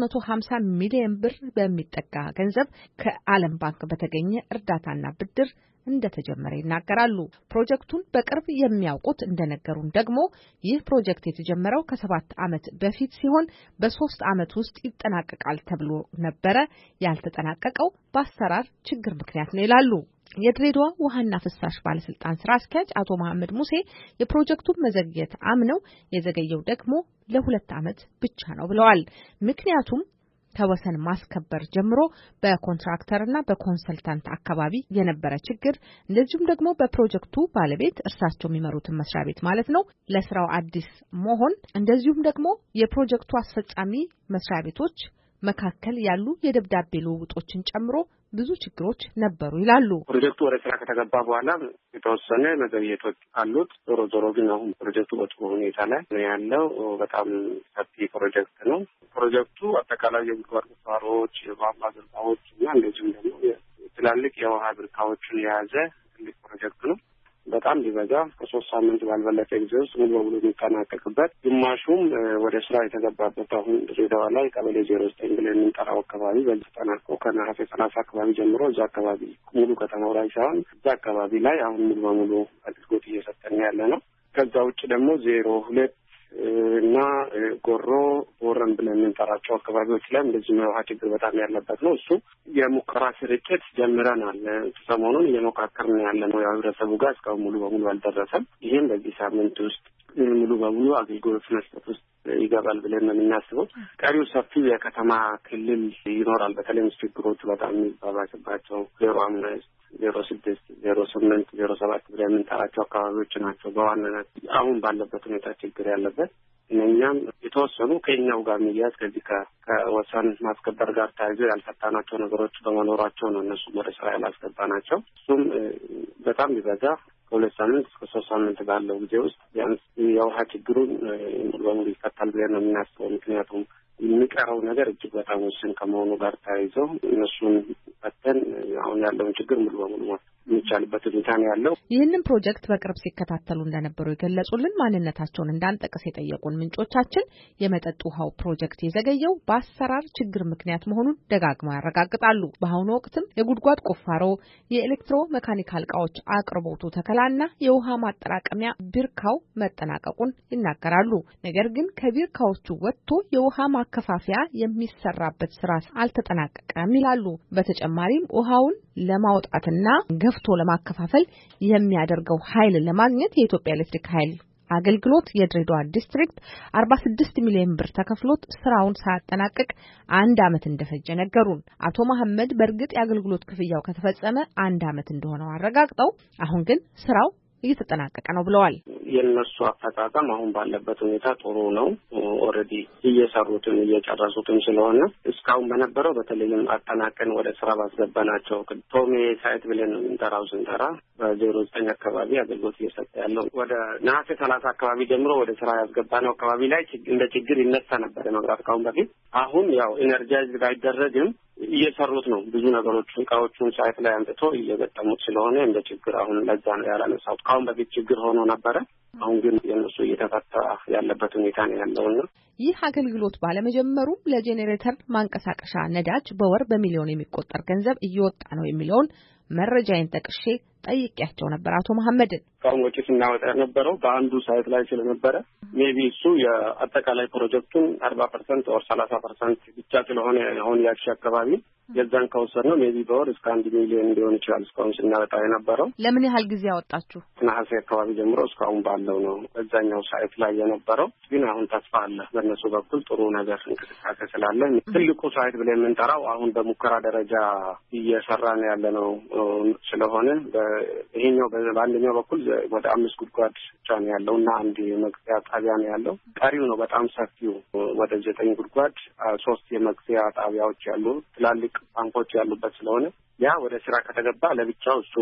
650 ሚሊዮን ብር በሚጠጋ ገንዘብ ከዓለም ባንክ በተገኘ እርዳታና ብድር እንደተጀመረ ይናገራሉ። ፕሮጀክቱን በቅርብ የሚያውቁት እንደነገሩን ደግሞ ይህ ፕሮጀክት የተጀመረው ከ7 ዓመት በፊት ሲሆን በ3 ዓመት ውስጥ ይጠናቀቃል ተብሎ ነበረ። ያልተጠናቀቀው በአሰራር ችግር ምክንያት ነው ይላሉ። የድሬዳዋ ውሃና ፍሳሽ ባለስልጣን ስራ አስኪያጅ አቶ መሐመድ ሙሴ የፕሮጀክቱን መዘግየት አምነው የዘገየው ደግሞ ለ2 ዓመት ብቻ ነው ብለዋል። ምክንያቱም ከወሰን ማስከበር ጀምሮ በኮንትራክተርና በኮንሰልታንት አካባቢ የነበረ ችግር እንደዚሁም ደግሞ በፕሮጀክቱ ባለቤት እርሳቸው የሚመሩትን መስሪያ ቤት ማለት ነው ለስራው አዲስ መሆን እንደዚሁም ደግሞ የፕሮጀክቱ አስፈጻሚ መስሪያ ቤቶች መካከል ያሉ የደብዳቤ ልውውጦችን ጨምሮ ብዙ ችግሮች ነበሩ ይላሉ። ፕሮጀክቱ ወደ ስራ ከተገባ በኋላ የተወሰነ መዘግየቶች አሉት። ዞሮ ግን አሁን ፕሮጀክቱ በጥሩ ሁኔታ ላይ ነው ያለው። በጣም ሰፊ ፕሮጀክት ነው። ፕሮጀክቱ አጠቃላይ የጉድጓድ ቁፋሮዎች፣ የቧንቧ ዝርጋታዎች እና እንደዚሁም ደግሞ ትላልቅ የውሃ ብርካዎችን የያዘ ትልቅ ፕሮጀክት ነው። በጣም ቢበዛ ከ3 ሳምንት ባልበለጠ ጊዜ ውስጥ ሙሉ በሙሉ የሚጠናቀቅበት ግማሹም ወደ ስራ የተገባበት አሁን ድሬዳዋ ላይ ቀበሌ 09 ብለን የምንጠራው አካባቢ በዚህ ተጠናቆ ከነሐሴ 30 አካባቢ ጀምሮ እዛ አካባቢ ሙሉ ከተማው ላይ ሳይሆን እዛ አካባቢ ላይ አሁን ሙሉ በሙሉ አገልግሎት እየሰጠን ያለ ነው። ከዛ ውጭ ደግሞ 02 እና ጎሮ ቦረን ብለን የምንጠራቸው አካባቢዎች ላይ እንደዚህ የውሃ ችግር በጣም ያለበት ነው። እሱ የሙከራ ስርጭት ጀምረናል። ሰሞኑን እየሞካከርን ያለ ነው። ህብረተሰቡ ጋር እስካሁን ሙሉ በሙሉ አልደረሰም። ይህም በዚህ ሳምንት ውስጥ ሙሉ በሙሉ አገልግሎት መስጠት ውስጥ ይገባል ብለን ነው የምናስበው። ቀሪው ሰፊው የከተማ ክልል ይኖራል። በተለይም ችግሮቹ በጣም የሚባባስባቸው 05 06 08 07 ብለን የምንጠራቸው አካባቢዎች ናቸው በዋናነት አሁን ባለበት ሁኔታ ችግር ያለበት። እኛም የተወሰኑ ከኛው ጋር የሚያዝ ከዚህ ከወሰን ማስከበር ጋር ተያይዞ ያልፈታናቸው ነገሮች በመኖራቸው ነው እነሱ ወደ ስራ ያላስገባናቸው። እሱም በጣም ቢበዛ ከ2 ሳምንት እስከ 3 ሳምንት ባለው ጊዜ ውስጥ ቢያንስ የውሃ ችግሩን ሙሉ በሙሉ ይፈታል ብለን ነው የምናስበው። ምክንያቱም የሚቀረው ነገር እጅግ በጣም ውስን ከመሆኑ ጋር ተያይዞ እነሱን ፈተን አሁን ያለውን ችግር ሙሉ በሙሉ የሚቻልበት ሁኔታ ነው ያለው። ይህንን ፕሮጀክት በቅርብ ሲከታተሉ እንደነበሩ የገለጹልን ማንነታቸውን እንዳንጠቅስ የጠየቁን ምንጮቻችን የመጠጥ ውሃው ፕሮጀክት የዘገየው በአሰራር ችግር ምክንያት መሆኑን ደጋግመው ያረጋግጣሉ። በአሁኑ ወቅትም የጉድጓድ ቁፋሮ፣ የኤሌክትሮ ሜካኒካል እቃዎች አቅርቦቱ ተከላና የውሃ ማጠራቀሚያ ቢርካው መጠናቀቁን ይናገራሉ። ነገር ግን ከቢርካዎቹ ወጥቶ የውሃ ማከፋፈያ የሚሰራበት ስራ አልተጠናቀቀም ይላሉ። በተጨማሪም ውሃውን ለማውጣትና ገፍቶ ለማከፋፈል የሚያደርገው ኃይል ለማግኘት የኢትዮጵያ ኤሌክትሪክ ኃይል አገልግሎት የድሬዳዋ ዲስትሪክት 46 ሚሊዮን ብር ተከፍሎት ስራውን ሳያጠናቅቅ 1 ዓመት እንደፈጀ ነገሩን። አቶ መሐመድ በእርግጥ የአገልግሎት ክፍያው ከተፈጸመ 1 ዓመት እንደሆነው አረጋግጠው አሁን ግን ስራው እየተጠናቀቀ ነው ብለዋል። የነሱ አፈጻጸም አሁን ባለበት ሁኔታ ጥሩ ነው። ኦልሬዲ እየሰሩትን እየጨረሱትን ስለሆነ እስካሁን በነበረው በተለይም አጠናቀን ወደ ስራ ባስገባናቸው ቶሜ ሳይት ብለን ስንጠራ በ09 አካባቢ አገልግሎት እየሰጠ ያለው ወደ ነሐሴ 30 አካባቢ ጀምሮ ወደ ስራ ያስገባነው አካባቢ ላይ እንደ ችግር ይነሳ ነበር መብራት ካሁን በፊት። አሁን ያው ኢነርጃይዝ ባይደረግም እየሰሩት ነው። ብዙ ነገሮች እቃዎቹን ሳይት ላይ አንጥቶ እየገጠሙት ስለሆነ እንደ ችግር አሁን ለዛ ነው ያላነሳሁት። ካሁን በፊት ችግር ሆኖ ነበረ። አሁን ግን የነሱ እየተፈታ ያለበት ሁኔታ ነው ያለውና ይህ አገልግሎት ባለመጀመሩ ለጄኔሬተር ማንቀሳቀሻ ነዳጅ በወር በሚሊዮን የሚቆጠር ገንዘብ እየወጣ ነው የሚለውን መረጃዬን ጠቅሼ ጠይቄያቸው ነበር አቶ መሐመድን። ካሁን ወጪ ስናወጣ የነበረው በአንዱ ሳይት ላይ ስለነበረ ሜቢ እሱ የአጠቃላይ ፕሮጀክቱን 40% or 30% ብቻ ስለሆነ አሁን ያክሽ አካባቢ የዛን ከወሰድነው ሜቢ በወር እስከ 1 ሚሊዮን ሊሆን ይችላል እስካሁን ስናወጣ የነበረው። ለምን ያህል ጊዜ ያወጣችሁ? ነሐሴ አካባቢ ጀምሮ እስካሁን ባለው ነው በዛኛው ሳይት ላይ የነበረው። ግን አሁን ተስፋ አለ በእነሱ በኩል ጥሩ ነገር እንቅስቃሴ ስላለ ትልቁ ሳይት ብለን የምንጠራው አሁን በሙከራ ደረጃ እየሰራን ያለ ነው ስለሆነ ይሄኛው በአንደኛው በኩል ወደ 5 ጉድጓድ ብቻ ነው ያለውና አንድ የመግቢያ ጣቢያ ነው ያለው። ቀሪው ነው በጣም ሰፊው ወደ 9 ጉድጓድ 3 የመግቢያ ጣቢያዎች ያሉ ትላልቅ ባንኮች ያሉበት ስለሆነ ያ ወደ ስራ ከተገባ ለብቻው እሱ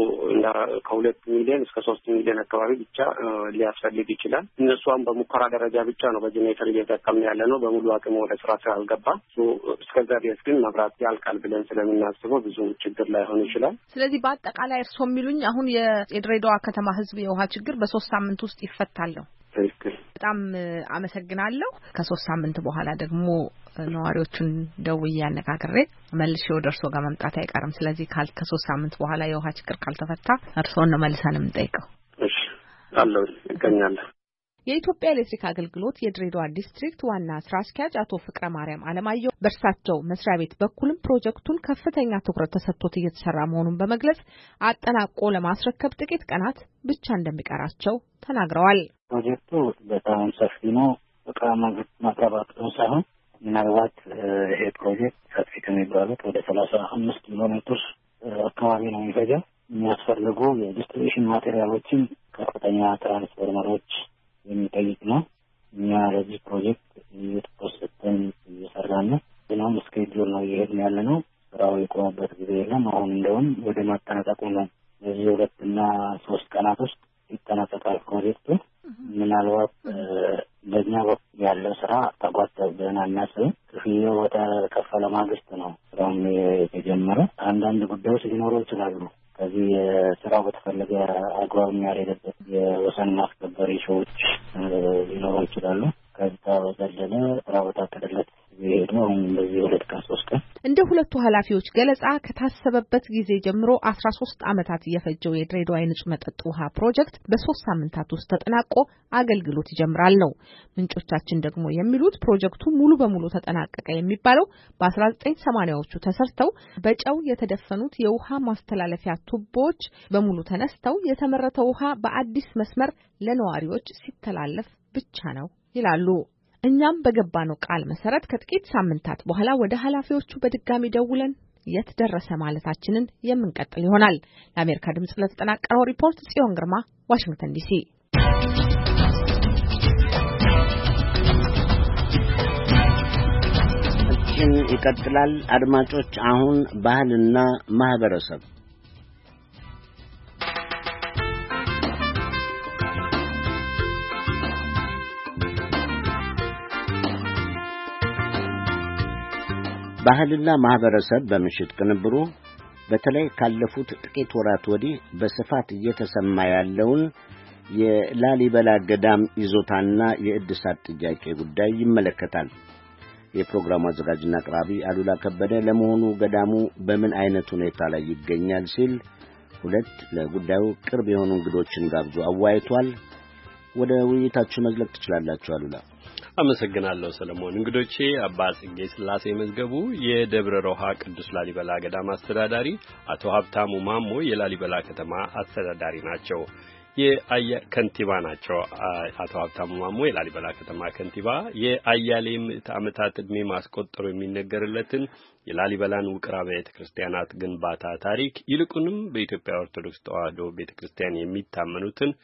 ከ2 ሚሊዮን እስከ 3 ሚሊዮን አካባቢ ብቻ ሊያስፈልግ ይችላል። እነሱም በሙከራ ደረጃ ብቻ ነው በጄኔሬተር እየተጠቀምን ያለ ነው። በሙሉ አቅም ወደ ስራ ስላልገባ እስከዛ ድረስ ግን መብራት ያልቃል ብለን ስለምናስበው ብዙ ችግር ላይሆን ይችላል። ስለዚህ በአጠቃላይ እርስዎ የሚሉኝ አሁን የድሬዳዋ ከተማ ህዝብ የውሃ ችግር በ3 ሳምንት ውስጥ ይፈታል ነው? ትክክል። በጣም አመሰግናለሁ። ከ3 ሳምንት በኋላ ደግሞ ነዋሪዎቹን ደውዬ አነጋግሬ መልሼ ወደ እርስዎ ጋር መምጣት አይቀርም። ስለዚህ ከ3 ሳምንት በኋላ የውሃ ችግር ካልተፈታ እርስዎን ነው መልሰን የምንጠይቀው። እሺ አለው ይገኛለሁ። የኢትዮጵያ ኤሌክትሪክ አገልግሎት የድሬዳዋ ዲስትሪክት ዋና ስራ አስኪያጅ አቶ ፍቅረ ማርያም አለማየሁ በእርሳቸው መስሪያ ቤት በኩልም ፕሮጀክቱን ከፍተኛ ትኩረት ተሰጥቶት እየተሰራ መሆኑን በመግለጽ አጠናቆ ለማስረከብ ጥቂት ቀናት ብቻ እንደሚቀራቸው ተናግረዋል። ፕሮጀክቱ በጣም ሰፊ ነው። እቃ ማቅረብ ሳይሆን ምናልባት ይሄ ፕሮጀክት ሰፊ ከሚባሉት ወደ 35 ኪሎ ሜትር አካባቢ ነው የሚፈጀው። የሚያስፈልጉ የዲስትሪቢዩሽን ማቴሪያሎችን ከፍተኛ ትራንስፎርመሮች የሚጠይቅ ነው። እኛ ለዚህ ፕሮጀክት እየተወሰደን እየሰራን ነው። ግን ስኬጁል ነው እየሄድን ያለ ነው። ስራው የቆመበት ጊዜ የለም። አሁን እንደውም ወደ ማጠናቀቁ ነው። በዚህ 2 እና 3 ቀናት ውስጥ ይጠናቀቃል ፕሮጀክቱ። ምናልባት በእኛ በኩል ያለው ስራ ተጓተተ ብለን አናስብም። ክፍያው በተከፈለ ማግስት ነው ስራውን የተጀመረው። አንዳንድ ጉዳዮች ሊኖሩ ይችላሉ። ከዚህ ስራው በተፈለገ አግባብ የሚያደርግበት የወሰን ማስከበር ኢሹዎች ሊኖሩ ይችላሉ። ከዛ በዘለለ ስራው በታቀደለት ሄዶ በዚህ 2 ቀን 3 ቀን እንደ ሁለቱ ኃላፊዎች ገለጻ ከታሰበበት ጊዜ ጀምሮ 13 ዓመታት የፈጀው የድሬዳዋ የንጹህ መጠጥ ውሃ ፕሮጀክት በ3 ሳምንታት ውስጥ ተጠናቆ አገልግሎት ይጀምራል ነው። ምንጮቻችን ደግሞ የሚሉት ፕሮጀክቱ ሙሉ በሙሉ ተጠናቀቀ የሚባለው በ1980ዎቹ ተሰርተው በጨው የተደፈኑት የውሃ ማስተላለፊያ ቱቦዎች በሙሉ ተነስተው የተመረተው ውሃ በአዲስ መስመር ለነዋሪዎች ሲተላለፍ ብቻ ነው ይላሉ። እኛም በገባነው ቃል መሰረት ከጥቂት ሳምንታት በኋላ ወደ ኃላፊዎቹ በድጋሚ ደውለን የት ደረሰ ማለታችንን የምንቀጥል ይሆናል። ለአሜሪካ ድምጽ ለተጠናቀረው ሪፖርት ጽዮን ግርማ፣ ዋሽንግተን ዲሲ። ይቀጥላል። አድማጮች፣ አሁን ባህልና ማህበረሰብ ባህልና ማህበረሰብ በምሽት ቅንብሩ በተለይ ካለፉት ጥቂት ወራት ወዲህ በስፋት እየተሰማ ያለውን የላሊበላ ገዳም ይዞታና የእድሳት ጥያቄ ጉዳይ ይመለከታል። የፕሮግራሙ አዘጋጅና አቅራቢ አሉላ ከበደ ለመሆኑ ገዳሙ በምን አይነት ሁኔታ ላይ ይገኛል ሲል 2 ለጉዳዩ ቅርብ የሆኑ እንግዶችን ጋብዞ አወያይቷል። ወደ ውይይታችሁ መዝለቅ ትችላላችሁ አሉላ። አመሰግናለሁ ሰለሞን። እንግዶቼ አባ ጽጌ ስላሴ መዝገቡ የደብረ ሮሃ ቅዱስ ላሊበላ ገዳም አስተዳዳሪ፣ አቶ ሀብታሙ ማሞ የላሊበላ ከተማ አስተዳዳሪ ናቸው። ከንቲባ ናቸው። አቶ ሀብታሙ ማሞ የላሊበላ ከተማ ከንቲባ የአያሌ ምዕተ ዓመታት ዕድሜ ማስቆጠሩ የሚነገርለትን የላሊበላን ውቅር አብያተ ክርስቲያናት ግንባታ ታሪክ ይልቁንም በኢትዮጵያ ኦርቶዶክስ ተዋሕዶ ቤተክርስቲያን የሚታመኑትን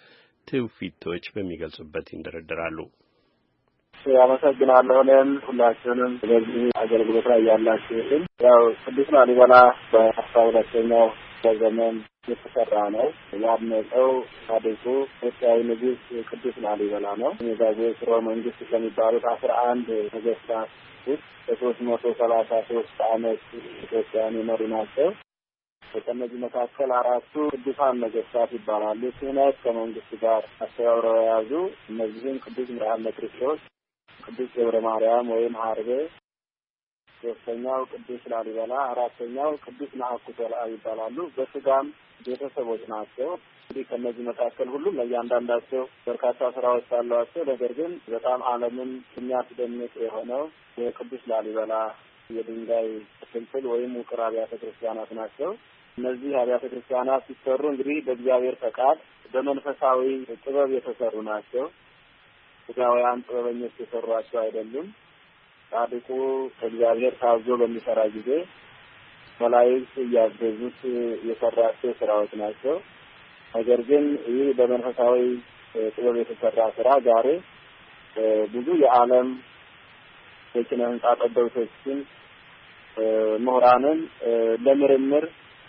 ትውፊቶች በሚገልጹበት ይንደረደራሉ። አመሰግናለሁ። እኔም ሁላችሁንም በዚህ አገልግሎት ላይ ያላችሁትን ያው ቅዱስ ላሊበላ በ12ኛው ዘመን የተሰራ ነው። ያነጸው ጻድቁ ኢትዮጵያዊ ንጉሥ ቅዱስ ላሊበላ ነው። የዛጉዌ ሥርወ መንግስት ከሚባሉት 11 ነገስታት ውስጥ በ333 ዓመት ኢትዮጵያን የመሩ ናቸው። ከእነዚህ መካከል 4ቱ ቅዱሳን ነገስታት ይባላሉ። ክህነት ከመንግስት ጋር አስተባብረው የያዙ እነዚህም ቅዱስ ምርሃነ ክርስቶስ፣ ቅዱስ ገብረ ማርያም ወይም ሀርቤ፣ ሶስተኛው ቅዱስ ላሊበላ፣ አራተኛው ቅዱስ ነአኩቶ ለአብ ይባላሉ። በስጋም ቤተሰቦች ናቸው። እንግዲህ ከእነዚህ መካከል ሁሉም ለእያንዳንዳቸው በርካታ ስራዎች አሏቸው። ነገር ግን በጣም ዓለምን የሚያስደንቅ የሆነው የቅዱስ ላሊበላ የድንጋይ ፍልፍል ወይም ውቅር አብያተ ክርስቲያናት ናቸው። እነዚህ አብያተ ክርስቲያናት ሲሰሩ እንግዲህ በእግዚአብሔር ፈቃድ በመንፈሳዊ ጥበብ የተሰሩ ናቸው። ስጋውያን ጥበበኞች የሰሯቸው አይደሉም። ጻድቁ እግዚአብሔር ታዞ በሚሰራ ጊዜ መላእክት እያገዙት የሰራቸው ስራዎች ናቸው። ነገር ግን ይህ በመንፈሳዊ ጥበብ የተሰራ ስራ ዛሬ ብዙ የዓለም የኪነ ህንጻ ጠበብቶችን ምሁራንን ለምርምር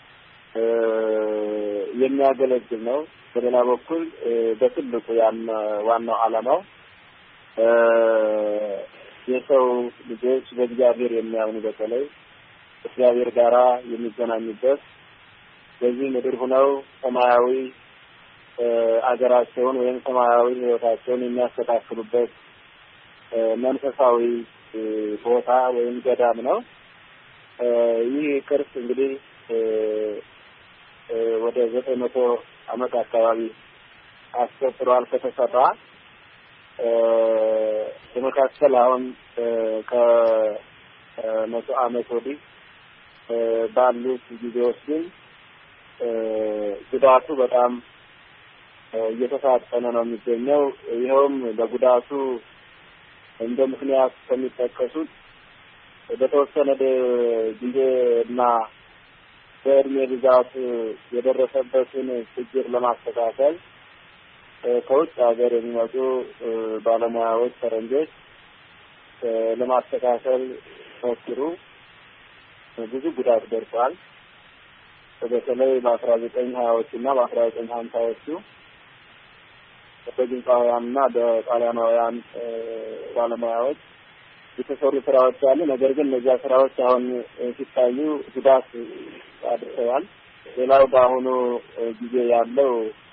የሚያገለግል ነው። በሌላ በኩል በትልቁ ዋናው ዓላማው የሰው ልጆች በእግዚአብሔር የሚያምኑ በተለይ እግዚአብሔር ጋራ የሚገናኙበት በዚህ ምድር ሆነው ሰማያዊ አገራቸውን ወይም ሰማያዊ ሕይወታቸውን የሚያስተካክሉበት መንፈሳዊ ቦታ ወይም ገዳም ነው። ይህ ቅርስ እንግዲህ ወደ 900 ዓመት አካባቢ አስቆጥሯል ከተሰራ። በመካከል አሁን ከ100 ዓመት ወዲህ ባሉት ጊዜዎች ግን ጉዳቱ በጣም እየተፋጠነ ነው የሚገኘው። ይኸውም በጉዳቱ እንደ ምክንያት ከሚጠቀሱት በተወሰነ ጊዜና በእድሜ ብዛት የደረሰበትን ችግር ለማስተካከል ከውጭ ሀገር የሚመጡ ባለሙያዎች ፈረንጆች ለማስተካከል ሞክሩ። ብዙ ጉዳት ደርሷል። በተለይ በ1920ዎቹ እና በ1950ዎቹ በግብፃውያንና በጣሊያናውያን ባለሙያዎች የተሰሩ ስራዎች አሉ። ነገር ግን እነዚያ ስራዎች አሁን ሲታዩ ጉዳት አድርሰዋል። ሌላው በአሁኑ ጊዜ ያለው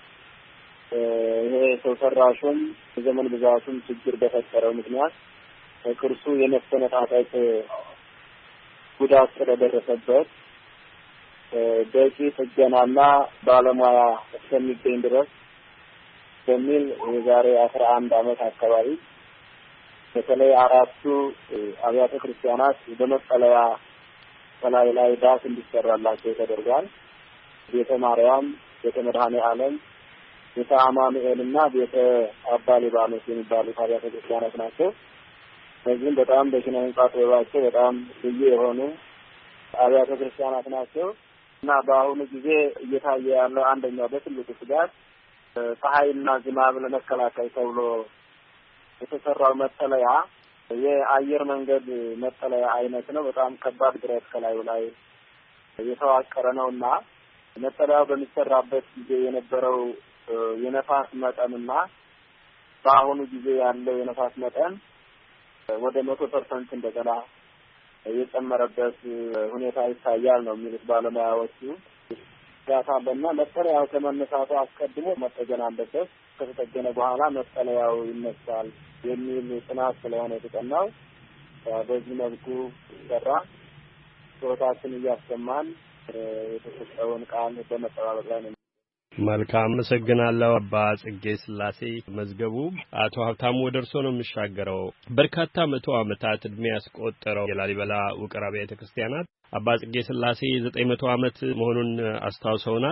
ይሄ ሰው ሰራሹም የዘመን ብዛቱም ችግር በፈጠረው ምክንያት ቅርሱ የመሰነጣጠቅ ጉዳት ስለደረሰበት በቂ ጥገናና ባለሙያ እስከሚገኝ ድረስ በሚል የዛሬ 11 ዓመት አካባቢ በተለይ 4ቱ አብያተ ክርስቲያናት በመጠለያ ላይ ዳስ እንዲሰራላቸው ተደርጓል። ቤተ ማርያም፣ ቤተ መድኃኔ ዓለም፣ ቤተ አማኑኤልና ቤተ አባ ሊባኖስ የሚባሉት አብያተ ክርስቲያናት ናቸው። እነዚህም በጣም በኪነ ህንጻ ጥበባቸው በጣም ልዩ የሆኑ አብያተ ክርስቲያናት ናቸው እና በአሁኑ ጊዜ እየታየ ያለው አንደኛው በትልቁ ስጋት ፀሐይና ዝናብ ለመከላከል ተብሎ የተሰራው መጠለያ የአየር መንገድ መጠለያ አይነት ነው። በጣም ከባድ ብረት ከላዩ ላይ የተዋቀረ ነውና መጠለያው በሚሰራበት ጊዜ የነበረው የነፋስ መጠንና በአሁኑ ጊዜ ያለው የነፋስ መጠን ወደ 100% እንደገና የጨመረበት ሁኔታ ይታያል ነው የሚሉት ባለሙያዎቹ። ያታለና መጠለያው ከመነሳቱ አስቀድሞ መጠገን አለበት፣ ከተጠገነ በኋላ መጠለያው ይነሳል የሚል ጥናት ስለሆነ የተጠናው በዚህ መልኩ ይሰራ። ጾታችን እያሰማን የተሰጠውን ቃል በመጠባበቅ ላይ ነው። መልካም አመሰግናለሁ አባ ጽጌ ስላሴ መዝገቡ። አቶ ሀብታሙ ወደ እርሶ ነው የሚሻገረው። በርካታ 100 ዓመታት እድሜ ያስቆጠረው የላሊበላ ውቅር አብያተ ክርስቲያናት አባ ጽጌ ስላሴ 900 ዓመት መሆኑን አስታውሰውናል።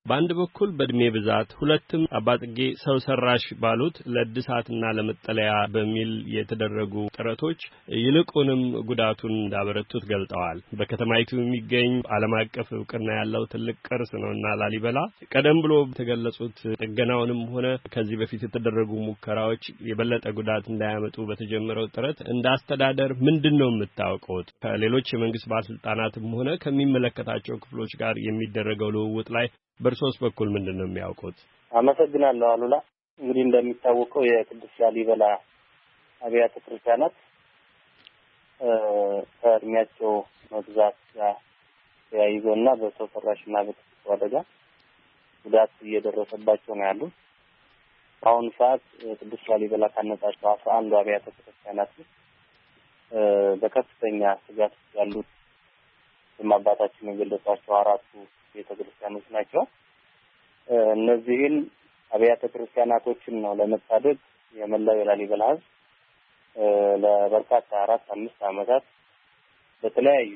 በአንድ በኩል በእድሜ ብዛት፣ ሁለትም አባጥጌ ሰው ሰራሽ ባሉት ለእድሳትና ለመጠለያ በሚል የተደረጉ ጥረቶች ይልቁንም ጉዳቱን እንዳበረቱት ገልጠዋል። በከተማይቱ የሚገኝ ዓለም አቀፍ እውቅና ያለው ትልቅ ቅርስ ነውና ላሊበላ ቀደም ብሎ የተገለጹት ጥገናውንም ሆነ ከዚህ በፊት የተደረጉ ሙከራዎች የበለጠ ጉዳት እንዳያመጡ በተጀመረው ጥረት እንዳስተዳደር ምንድነው የምታውቁት? ከሌሎች የመንግስት ባለስልጣናትም ሆነ ከሚመለከታቸው ክፍሎች ጋር የሚደረገው ልውውጥ ላይ በርሶስ በኩል ምንድነው የሚያውቁት? አመሰግናለሁ አሉላ። እንግዲህ እንደሚታወቀው የቅዱስ ላሊበላ አብያተ ክርስቲያናት ከእድሜያቸው መብዛት ጋር ተያይዞና በሰው ሰራሽና በተፈጥሮ አደጋ ጉዳት እየደረሰባቸው ነው ያሉት። በአሁኑ ሰዓት ቅዱስ ላሊበላ ካነጻቸው 11 አብያተ ክርስቲያናት በከፍተኛ ስጋት ያሉት አባታችን የገለጿቸው 4 ቤተክርስቲያኖች ናቸው። እነዚህን አብያተ ክርስቲያናቶችን ነው ለመታደግ የመላው የላሊበላ ሕዝብ ለበርካታ 4-5 ዓመታት በተለያዩ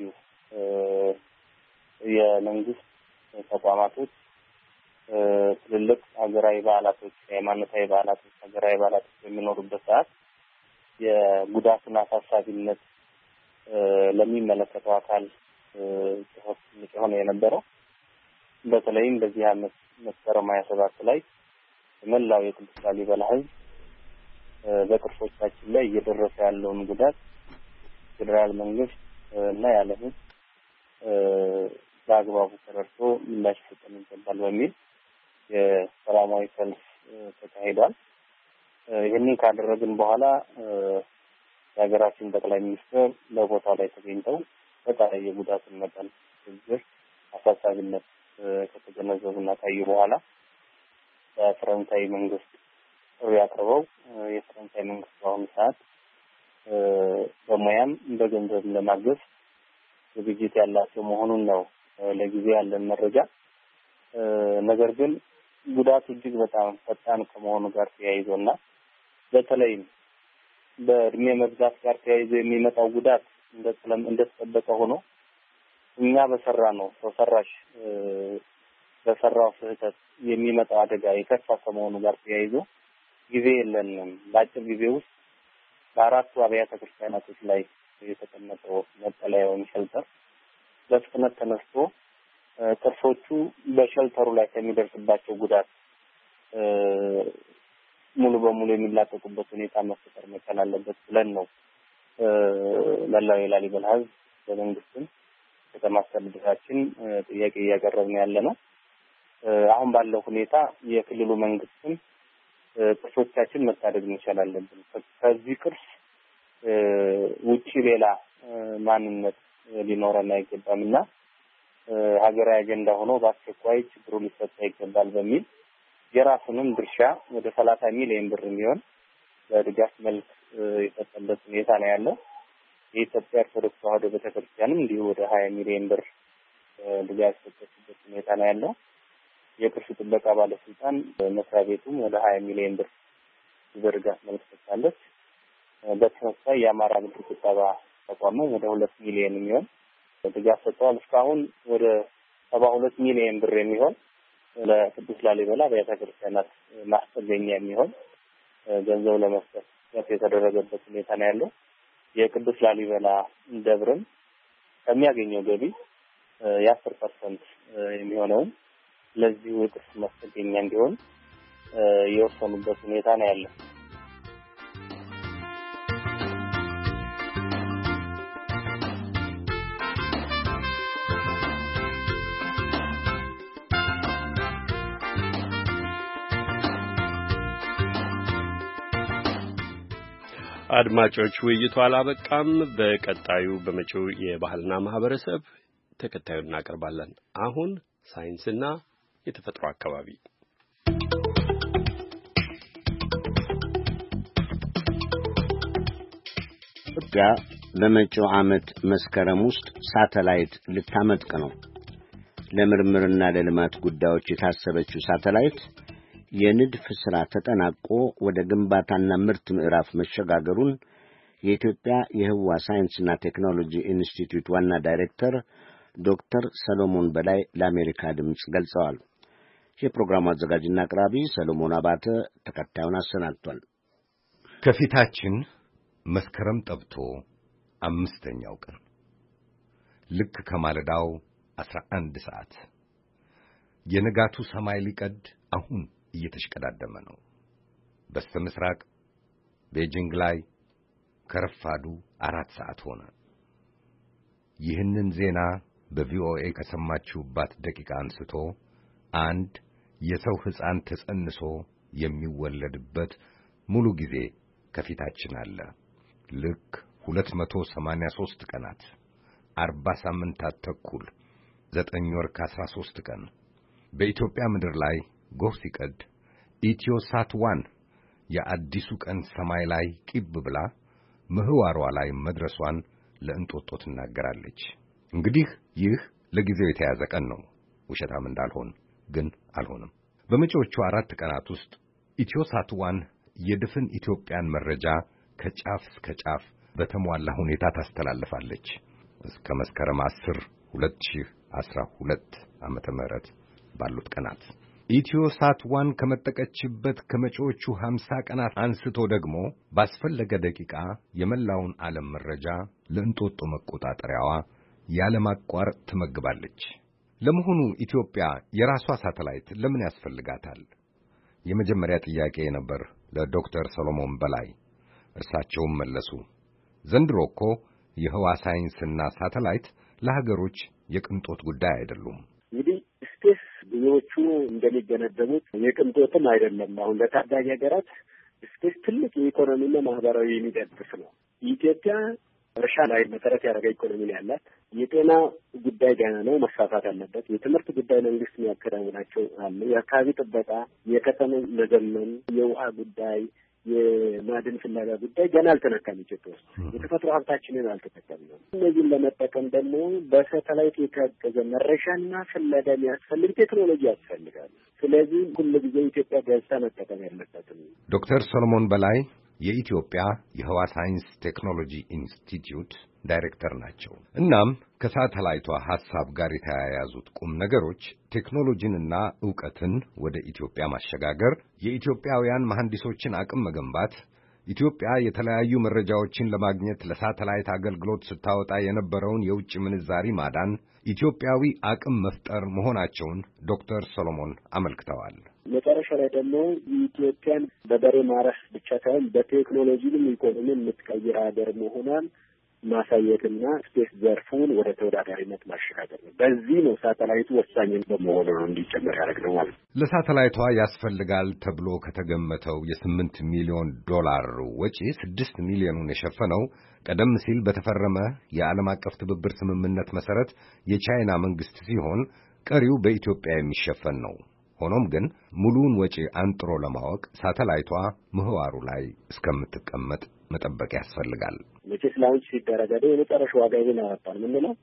የመንግስት ተቋማቶች ትልልቅ ሀገራዊ በዓላቶች፣ ሃይማኖታዊ በዓላቶች፣ ሀገራዊ በዓላቶች በሚኖሩበት ሰዓት የጉዳቱን አሳሳቢነት ለሚመለከተው አካል ጽሑፍ ሆነ የነበረው በተለይም በዚህ ዓመት መስከረም 27 ላይ መላው የቅዱስ ላሊበላ ሕዝብ በቅርሶቻችን ላይ እየደረሰ ያለውን ጉዳት ፌደራል መንግስት እና ያለ ሕዝብ በአግባቡ ተረድቶ ምላሽ ሊሰጥ ይገባል በሚል የሰላማዊ ሰልፍ ተካሂዷል። ይህንን ካደረግን በኋላ የሀገራችን ጠቅላይ ሚኒስትር በቦታው ላይ ተገኝተው በተለይ የጉዳቱን መጠን ዝርዝር አሳሳቢነት ከተገነዘቡና ካዩ በኋላ በፈረንሳይ መንግስት ጥሪ አቅርበው የፈረንሳይ መንግስት በአሁኑ ሰዓት በሙያም በገንዘብ ለማገዝ ዝግጅት ያላቸው መሆኑን ነው ለጊዜ ያለን መረጃ። ነገር ግን ጉዳቱ እጅግ በጣም ፈጣን ከመሆኑ ጋር ተያይዞና በተለይም በእድሜ መብዛት ጋር ተያይዞ የሚመጣው ጉዳት እንደተጠበቀ ሆኖ እኛ በሰራነው ሰው ሰራሽ በሰራው ስህተት የሚመጣው አደጋ የከፋ ከመሆኑ ጋር ተያይዞ ጊዜ የለንም። በአጭር ጊዜ ውስጥ በ4 አብያተ ክርስቲያናቶች ላይ የተቀመጠው መጠለያ ወይም ሸልተር በፍጥነት ተነስቶ ቅርሶቹ በሸልተሩ ላይ ከሚደርስባቸው ጉዳት ሙሉ በሙሉ የሚላቀቁበት ሁኔታ መፈጠር መቻል አለበት ብለን ነው መላው የላሊበላ ሕዝብ በመንግስትም ከተማ አስተዳደራችን ጥያቄ እያቀረብን ያለነው። አሁን ባለው ሁኔታ የክልሉ መንግስትም ቅርሶቻችን መታደግ መቻል አለብን። ከዚህ ቅርስ ውጪ ሌላ ማንነት ሊኖረን አይገባምና ሀገራዊ አጀንዳ ሆኖ በአስቸኳይ ችግሩ ሊፈታ ይገባል በሚል የራሱንም ድርሻ ወደ 30 ሚሊዮን ብር የሚሆን በድጋፍ መልክ የሰጠበት ሁኔታ ነው ያለው። የኢትዮጵያ ኦርቶዶክስ ተዋሕዶ ቤተክርስቲያንም እንዲሁ ወደ 20 ሚሊዮን ብር ድጋፍ የሰጠበት ሁኔታ ነው ያለው። የቅርስ ጥበቃ ባለስልጣን መስሪያ ቤቱም ወደ 20 ሚሊዮን ብር በድጋፍ መልክ ሰጥታለች። በተመሳሳይ የአማራ ብድር ቁጠባ ተቋም ወደ 2 ሚሊዮን የሚሆን ድጋፍ ሰጥቷል። እስካሁን ወደ 72 ሚሊዮን ብር የሚሆን ለቅዱስ ላሊበላ ቤተክርስቲያናት ማስጠገኛ የሚሆን ገንዘብ ለመስጠት የተደረገበት ሁኔታ ነው ያለው። የቅዱስ ላሊበላ ደብርም ከሚያገኘው ገቢ የ10% የሚሆነው ለዚህ የቅርስ ማስጠገኛ እንዲሆን የወሰኑበት ሁኔታ ነው ያለው። አድማጮች ውይይቱ አላበቃም። በቀጣዩ በመጪው የባህልና ማህበረሰብ ተከታዩን እናቀርባለን። አሁን ሳይንስና የተፈጥሮ አካባቢ ኢትዮጵያ በመጪው ዓመት መስከረም ውስጥ ሳተላይት ልታመጥቅ ነው። ለምርምርና ለልማት ጉዳዮች የታሰበችው ሳተላይት የንድፍ ሥራ ተጠናቆ ወደ ግንባታና ምርት ምዕራፍ መሸጋገሩን የኢትዮጵያ የህዋ ሳይንስና ቴክኖሎጂ ኢንስቲትዩት ዋና ዳይሬክተር ዶክተር ሰሎሞን በላይ ለአሜሪካ ድምፅ ገልጸዋል። የፕሮግራሙ አዘጋጅና አቅራቢ ሰሎሞን አባተ ተከታዩን አሰናድቷል። ከፊታችን መስከረም ጠብቶ 5ኛው ቀን ልክ ከማለዳው 11 ሰዓት የንጋቱ ሰማይ ሊቀድ አሁን እየተሽቀዳደመ ነው። በስተ ምስራቅ ቤጂንግ ላይ ከረፋዱ 4 ሰዓት ሆነ። ይህንን ዜና በቪኦኤ ከሰማችሁባት ደቂቃ አንስቶ አንድ የሰው ሕፃን ተጸንሶ የሚወለድበት ሙሉ ጊዜ ከፊታችን አለ። ልክ 283 ቀናት 40 ሳምንታት ተኩል 9 ወር ከ13 ቀን በኢትዮጵያ ምድር ላይ ጎህ ሲቀድ ኢትዮሳት 1 የአዲሱ ቀን ሰማይ ላይ ቂብ ብላ ምህዋሯ ላይ መድረሷን ለእንጦጦ ትናገራለች። እንግዲህ ይህ ለጊዜው የተያዘ ቀን ነው። ውሸታም እንዳልሆን ግን አልሆነም። በመጪዎቹ 4 ቀናት ውስጥ ኢትዮሳት 1 የድፍን ኢትዮጵያን መረጃ ከጫፍ እስከ ጫፍ በተሟላ ሁኔታ ታስተላልፋለች። እስከ መስከረም 10 2012 ዓመተ ምህረት ባሉት ቀናት ኢትዮሳት 1 ከመጠቀችበት ከመጪዎቹ 50 ቀናት አንስቶ ደግሞ ባስፈለገ ደቂቃ የመላውን ዓለም መረጃ ለእንጦጦ መቆጣጠሪያዋ ያለማቋረጥ ትመግባለች። ለመሆኑ ኢትዮጵያ የራሷ ሳተላይት ለምን ያስፈልጋታል? የመጀመሪያ ጥያቄ ነበር ለዶክተር ሰሎሞን በላይ። እርሳቸውም መለሱ። ዘንድሮ እኮ የህዋ ሳይንስና ሳተላይት ለሀገሮች የቅንጦት ጉዳይ አይደሉም። እንግዲህ ስፔስ ብዙዎቹ እንደሚገነዘቡት የቅንጦትም አይደለም። አሁን ለታዳጊ ሀገራት ስፔስ ትልቅ የኢኮኖሚና ማህበራዊ የሚደግፍ ነው። ኢትዮጵያ እርሻ ላይ መሰረት ያደረገ ኢኮኖሚ ነው ያላት። የጤና ጉዳይ ገና ነው፣ መስፋፋት አለበት። የትምህርት ጉዳይ መንግስት የሚያከናውናቸው አለ። የአካባቢ ጥበቃ፣ የከተማ መዘመን፣ የውሃ ጉዳይ፣ የማዕድን ፍለጋ ጉዳይ ገና አልተነካም። ኢትዮጵያ ውስጥ የተፈጥሮ ሀብታችንን አልተጠቀምንም። እነዚህን ለመጠቀም ደግሞ በሳተላይት የታገዘ መረሻና ፍለጋ የሚያስፈልግ ቴክኖሎጂ ያስፈልጋል። ስለዚህ ሁሉ ጊዜ ኢትዮጵያ ገዝታ መጠቀም ያለበትም። ዶክተር ሰሎሞን በላይ የኢትዮጵያ የህዋ ሳይንስ ቴክኖሎጂ ኢንስቲትዩት ዳይሬክተር ናቸው። እናም ከሳተላይቷ ሐሳብ ጋር የተያያዙት ቁም ነገሮች ቴክኖሎጂንና ዕውቀትን ወደ ኢትዮጵያ ማሸጋገር፣ የኢትዮጵያውያን መሐንዲሶችን አቅም መገንባት፣ ኢትዮጵያ የተለያዩ መረጃዎችን ለማግኘት ለሳተላይት አገልግሎት ስታወጣ የነበረውን የውጭ ምንዛሪ ማዳን፣ ኢትዮጵያዊ አቅም መፍጠር መሆናቸውን ዶክተር ሰሎሞን አመልክተዋል። መጨረሻ ላይ ደግሞ ኢትዮጵያን በበሬ ማረስ ብቻ ሳይሆን በቴክኖሎጂንም ኢኮኖሚ የምትቀይር ሀገር መሆኗን ማሳየትና ስፔስ ዘርፉን ወደ ተወዳዳሪነት ማሸጋገር ነው። በዚህ ነው ሳተላይቱ ወሳኝ በመሆኑ ነው እንዲጨመር ያደረግነው ማለት ነው። ለሳተላይቷ ያስፈልጋል ተብሎ ከተገመተው $8 ሚሊዮን ወጪ 6 ሚሊዮኑን የሸፈነው ቀደም ሲል በተፈረመ የዓለም አቀፍ ትብብር ስምምነት መሰረት የቻይና መንግስት ሲሆን ቀሪው በኢትዮጵያ የሚሸፈን ነው። ሆኖም ግን ሙሉውን ወጪ አንጥሮ ለማወቅ ሳተላይቷ ምህዋሩ ላይ እስከምትቀመጥ መጠበቅ ያስፈልጋል። መቼስ ላውንች ሲደረግ የመጨረሻ ዋጋ ይሄን ያወጣል ምንለው።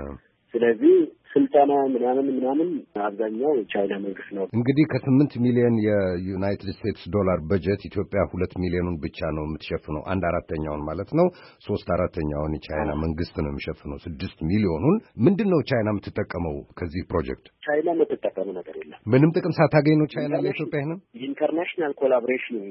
ስለዚህ ስልጠና ምናምን አብዛኛው የቻይና መንግስት ነው። እንግዲህ ከ8 ሚሊዮን የዩናይትድ ስቴትስ ዶላር በጀት ኢትዮጵያ 2 ሚሊዮኑን ብቻ ነው የምትሸፍነው፣ 1/4ኛውን ማለት ነው። 3/4ኛውን የቻይና መንግስት ነው የሚሸፍነው። 6 ሚሊዮኑን ምንድነው ቻይና የምትጠቀመው ከዚህ ፕሮጀክት? ቻይና የምትጠቀመው ነገር የለም። ምንም ጥቅም ሳታገኝ ነው ቻይና ለኢትዮጵያ ይሄን ኢንተርናሽናል ኮላቦሬሽን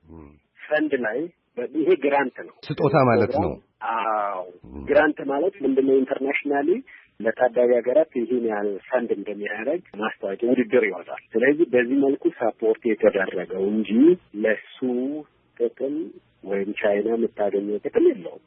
ፈንድ ላይ ይሄ ግራንት ነው፣ ስጦታ ማለት ነው። አዎ ግራንት ማለት ምንድነው? ኢንተርናሽናሊ ለታዳጊ ሀገራት ይህን ያህል ፈንድ እንደሚያደርግ ማስታወቂያ ውድድር ይወጣል። ስለዚህ በዚህ መልኩ ሳፖርት የተደረገው እንጂ ለሱ ጥቅም ወይም ቻይና የምታገኘው ጥቅም የለውም።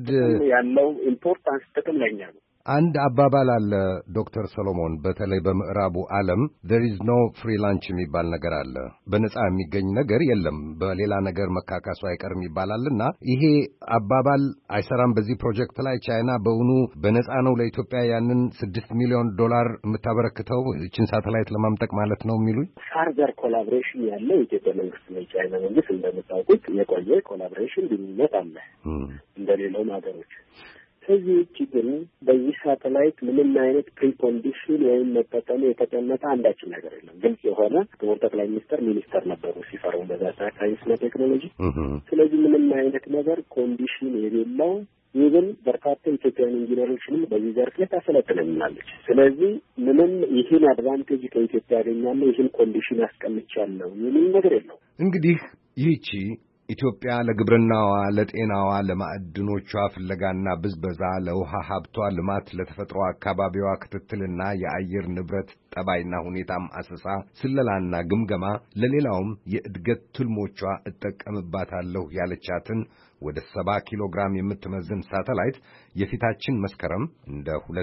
ያለው ኢምፖርታንስ ጥቅም ለኛ ነው። አንድ አባባል አለ ዶክተር ሰሎሞን፣ በተለይ በምዕራቡ ዓለም there is no free lunch የሚባል ነገር አለ። በነጻ የሚገኝ ነገር የለም፣ በሌላ ነገር መካካሱ አይቀርም ይባላልና ይሄ አባባል አይሰራም በዚህ ፕሮጀክት ላይ። ቻይና በእውኑ በነጻ ነው ለኢትዮጵያ ያንን $6 ሚሊዮን የምታበረክተው እችን ሳተላይት ለማምጠቅ ማለት ነው የሚሉኝ? ፋርዘር ኮላቦሬሽን ያለው የኢትዮጵያ መንግስት ነው። የቻይና መንግስት እንደምታውቁት የቆየ ኮላቦሬሽን ግንኙነት አለ እንደሌላውም ሀገሮች። ከዚህ ውጭ ግን በዚህ ሳተላይት ምንም አይነት ፕሪኮንዲሽን ወይም መጠቀም የተቀመጠ አንዳችን ነገር የለም። ግልጽ የሆነ ክቡር ጠቅላይ ሚኒስተር ነበሩ ሲፈርሙ በዛ ሳይንስና ቴክኖሎጂ። ስለዚህ ምንም አይነት ነገር ኮንዲሽን የሌለው ይህን በርካታ ኢትዮጵያውያን ኢንጂነሮችንም በዚህ ዘርፍ ላይ ታሰለጥነናለች። ስለዚህ ምንም ይህን አድቫንቴጅ ከኢትዮጵያ ያገኛለሁ ይህን ኮንዲሽን አስቀምጫለሁ የሚል ነገር የለው። እንግዲህ ይህቺ ኢትዮጵያ ለግብርናዋ፣ ለጤናዋ፣ ለማዕድኖቿ ፍለጋና ብዝበዛ፣ ለውሃ ሀብቷ ልማት፣ ለተፈጥሮ አካባቢዋ ክትትልና የአየር ንብረት ጠባይና ሁኔታም አሰሳ፣ ስለላና ግምገማ፣ ለሌላውም የእድገት ትልሞቿ እጠቀምባታለሁ ያለቻትን ወደ 70 ኪሎ ግራም የምትመዝን ሳተላይት የፊታችን መስከረም እንደ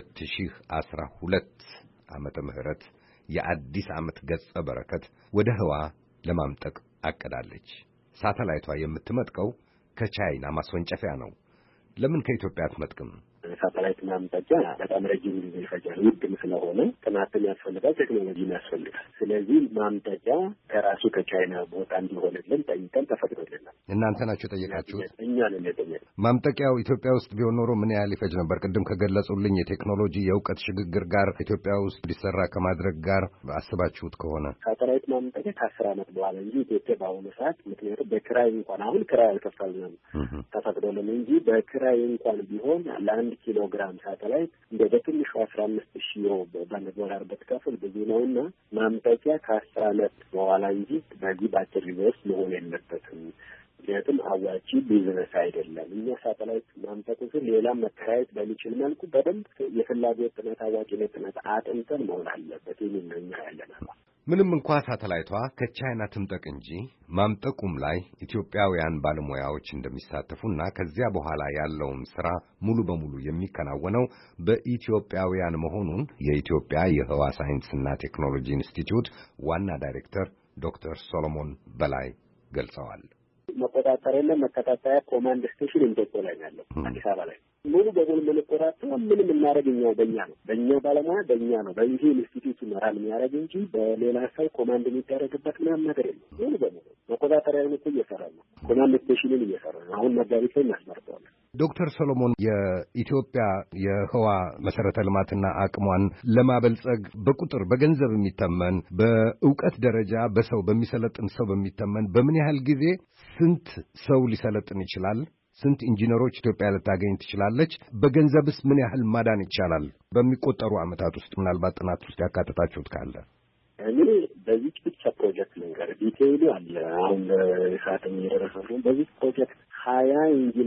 2012 ዓመተ ምህረት የአዲስ ዓመት ገጸ በረከት ወደ ህዋ ለማምጠቅ አቅዳለች። ሳተላይቷ የምትመጥቀው ከቻይና ማስወንጨፊያ ነው። ለምን ከኢትዮጵያ አትመጥቅም? ሳተላይት ማምጠጫ በጣም ረጅም ጊዜ ይፈጃል። ውድም ስለሆነ ጥናትም ያስፈልጋል፣ ቴክኖሎጂም ያስፈልጋል። ስለዚህ ማምጠጫ ከራሱ ከቻይና ቦታ እንዲሆንልን ጠይቀን ተፈቅዶልናል። እናንተ ናችሁ ጠየቃችሁት? እኛ ነን የጠየቅነው። ማምጠቂያው ኢትዮጵያ ውስጥ ቢሆን ኖሮ ምን ያህል ይፈጅ ነበር? ቅድም ከገለጹልኝ የቴክኖሎጂ የእውቀት ሽግግር ጋር ኢትዮጵያ ውስጥ እንዲሰራ ከማድረግ ጋር አስባችሁት ከሆነ ሳተላይት ማምጠቂያ ከ10 ዓመት በኋላ እንጂ ኢትዮጵያ በአሁኑ ሰዓት ምክንያቱም በክራይ እንኳን አሁን ክራይ አልከፈልንም ተፈቅዶልን እንጂ በክራይ እንኳን ቢሆን ለአንድ ኪሎ ግራም ሳተላይት እንደ በትንሹ 15,000 ዩሮ በዶላር በትከፍል ብዙ ነውና ማምጠቂያ ከ10 ዓመት በኋላ እንጂ በዚህ በአጭር ጊዜ ውስጥ መሆን የለበትም። ምክንያቱም አዋጪ ቢዝነስ አይደለም። እኛ ሳተላይት ማምጠቁ ስል ሌላም መከራየት በሚችል መልኩ በደንብ የፍላጎት ጥናት አዋጭነት ጥናት አጥንተን መሆን አለበት የሚል ነው እኛ ያለናል። ምንም እንኳ ሳተላይቷ ከቻይና ትምጠቅ እንጂ ማምጠቁም ላይ ኢትዮጵያውያን ባለሙያዎች እንደሚሳተፉና ከዚያ በኋላ ያለውን ሥራ ሙሉ በሙሉ የሚከናወነው በኢትዮጵያውያን መሆኑን የኢትዮጵያ የህዋ ሳይንስና ቴክኖሎጂ ኢንስቲትዩት ዋና ዳይሬክተር ዶክተር ሶሎሞን በላይ ገልጸዋል። መቆጣጠሪያና መከታተያ ኮማንድ ስቴሽን ኢትዮጵያ ላይ ያለው አዲስ አበባ ላይ ሙሉ በሙሉ የምንቆጣጠረው ምንም እናደርግኛው በእኛ ነው። በእኛ ባለሙያ በእኛ ነው። በይሄ ኢንስቲትዩት መራል የሚያደርግ እንጂ በሌላ ሰው ኮማንድ የሚደረግበት ምናምን ነገር የለም። ሙሉ በሙሉ መቆጣጠሪያውን እኮ እየሰራ ነው። ኮማንድ ስቴሽንን እየሰራ ነው። አሁን መጋቢት ላይ እናስመርጠዋለን። ዶክተር ሰሎሞን የኢትዮጵያ የህዋ መሰረተ ልማትና አቅሟን ለማበልጸግ በቁጥር በገንዘብ የሚተመን በእውቀት ደረጃ በሰው በሚሰለጥን ሰው በሚተመን በምን ያህል ጊዜ ስንት ሰው ሊሰለጥን ይችላል? ስንት ኢንጂነሮች ኢትዮጵያ ልታገኝ ትችላለች? በገንዘብስ ምን ያህል ማዳን ይቻላል? በሚቆጠሩ ዓመታት ውስጥ ምናልባት ጥናት ውስጥ ያካተታችሁት ካለ። እኔ በዚህ ብቻ ፕሮጀክት ልንገር፣ ዲቴይሉ አለ። አሁን ሰዓትም እየደረሰ በዚህ ፕሮጀክት 20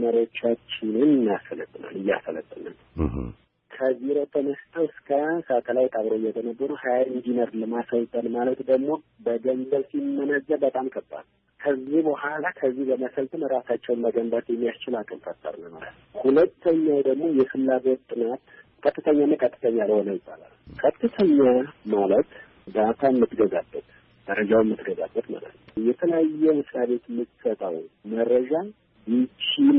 ኢንጂነሮቻችንን እያሰለጥናል። ከዜሮ ተነስተው እስከ ሳተላይት አብረው እየተነበሩ 20 ኢንጂነር ለማሰልጠን ማለት ደግሞ በገንዘብ ሲመነዘር በጣም ከባድ። ከዚህ በኋላ ከዚህ በመሰልጠን ራሳቸውን መገንባት የሚያስችል አቅም ፈጠርን ማለት። ሁለተኛው ደግሞ የፍላጎት ጥናት ቀጥተኛና ቀጥተኛ ለሆነ ይባላል። ቀጥተኛ ማለት ዳታ የምትገዛበት መረጃውን የምትገዛበት ማለት ነው። የተለያየ መስሪያ ቤት የምትሰጠው መረጃ ይቺን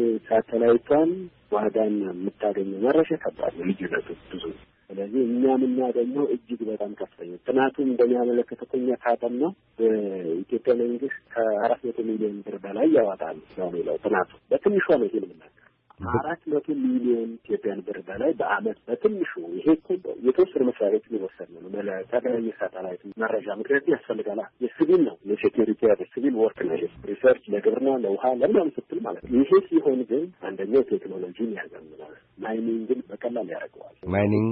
ሳተላይቷን ዋጋና የምታገኘው መረጃ ከባድ ነው፣ ልዩነቱ ብዙ። ስለዚህ እኛ የምናገኘው እጅግ በጣም ከፍተኛ። ጥናቱን እንደሚያመለክተው እኛ ካጠን ነው በኢትዮጵያ መንግስት ከ400 ሚሊዮን ብር በላይ ያወጣል ነው የሚለው ጥናቱ። በትንሿ ነው ይሄን የምናገር 400 ሚሊዮን ኢትዮጵያን ብር በላይ በአመት በትንሹ። ይሄ እኮ የተወሰነ መስሪያ ቤት ሊወሰድ ነው ለተለያየ ሳተላይት መረጃ። ምክንያቱም ያስፈልጋል። የሲቪል ነው፣ የሴኪሪቲ ሲቪል ወርክ ነው። ሪሰርች ለግብርና ለውሃ ለምናምን ስትል ማለት ነው። ይሄ ሲሆን ግን አንደኛው ቴክኖሎጂን ያዘምናል፣ ማይኒንግን በቀላል ያደርገዋል። ማይኒንግ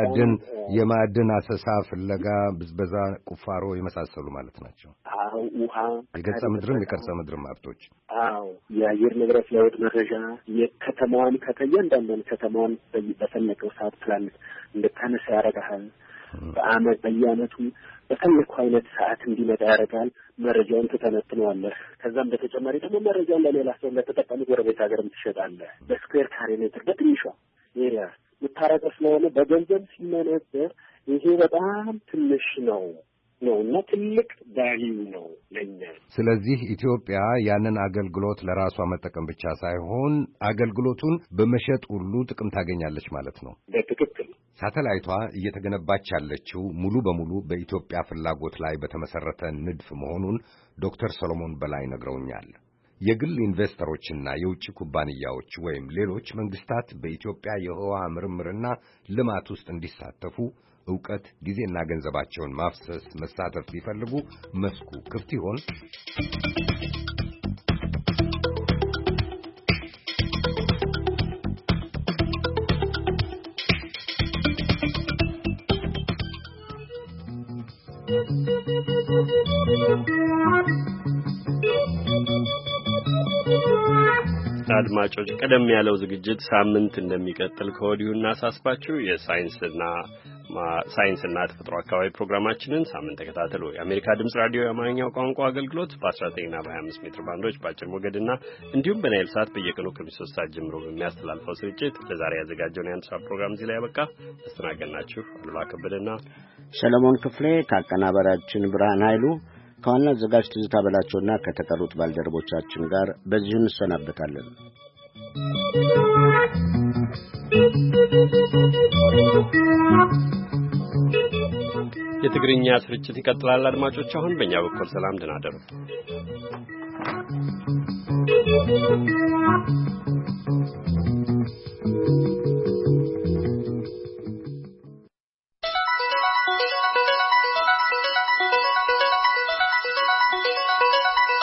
የማዕድን አሰሳ፣ ፍለጋ፣ ብዝበዛ፣ ቁፋሮ የመሳሰሉ ማለት ናቸው። አዎ፣ ውሃ፣ የገጸ ምድርም የከርሰ ምድርም ሀብቶች። አዎ፣ የአየር ንብረት ለውጥ መረጃ ከተማዋን ከእያንዳንዷን ከተማዋን በፈለቀው ሰዓት ፕላን እንድታነሳ ያደርጋል። በየአመቱ በፈለከው አይነት ሰዓት እንዲመጣ ያደርጋል። መረጃውን ትተነትነዋለህ። ከዛም በተጨማሪ ደግሞ መረጃውን ለሌላ ሰው ለተጠቃሚ ጎረቤት ሀገርም ትሸጣለህ። በስኩዌር ካሬ ሜትር በትንሿ ኤሪያ የምታረቀው ስለሆነ በገንዘብ ሲመነዘር ይሄ በጣም ትንሽ ነው እና ትልቅ ቫልዩ ነው ለኛ። ስለዚህ ኢትዮጵያ ያንን አገልግሎት ለራሷ መጠቀም ብቻ ሳይሆን አገልግሎቱን በመሸጥ ሁሉ ጥቅም ታገኛለች ማለት ነው። በትክክል ሳተላይቷ እየተገነባች ያለችው ሙሉ በሙሉ በኢትዮጵያ ፍላጎት ላይ በተመሰረተ ንድፍ መሆኑን ዶክተር ሰሎሞን በላይ ነግረውኛል። የግል ኢንቨስተሮችና የውጭ ኩባንያዎች ወይም ሌሎች መንግስታት በኢትዮጵያ የህዋ ምርምርና ልማት ውስጥ እንዲሳተፉ ዕውቀት፣ ጊዜና ገንዘባቸውን ማፍሰስ መሳተፍ ቢፈልጉ መስኩ ክፍት ይሆን? አድማጮች ቀደም ያለው ዝግጅት ሳምንት እንደሚቀጥል ከወዲሁ እናሳስባችሁ። ሳይንስና ተፈጥሮ አካባቢ ፕሮግራማችንን ሳምንት ተከታተሉ። የአሜሪካ ድምጽ ራዲዮ የአማርኛው ቋንቋ አገልግሎት በ19 እና በ25 ሜትር ባንዶች በአጭር ሞገድና እንዲሁም በናይል ሳት በየቀኑ ከ3 ሰዓት ጀምሮ በሚያስተላልፈው ስርጭት ለዛሬ ያዘጋጀውን የአንድ ሰዓት ፕሮግራም እዚህ ላይ ያበቃ። አስተናገድናችሁ አሉላ ከበደና ሰለሞን ክፍሌ ከአቀናባሪያችን ብርሃን ኃይሉ ከዋና አዘጋጅ ትዝታ በላቸውና ከተቀሩት ባልደረቦቻችን ጋር በዚሁ እንሰናበታለን። የትግርኛ ስርጭት ይቀጥላል። አድማጮች አሁን በእኛ በኩል ሰላም ደህና እደሩ።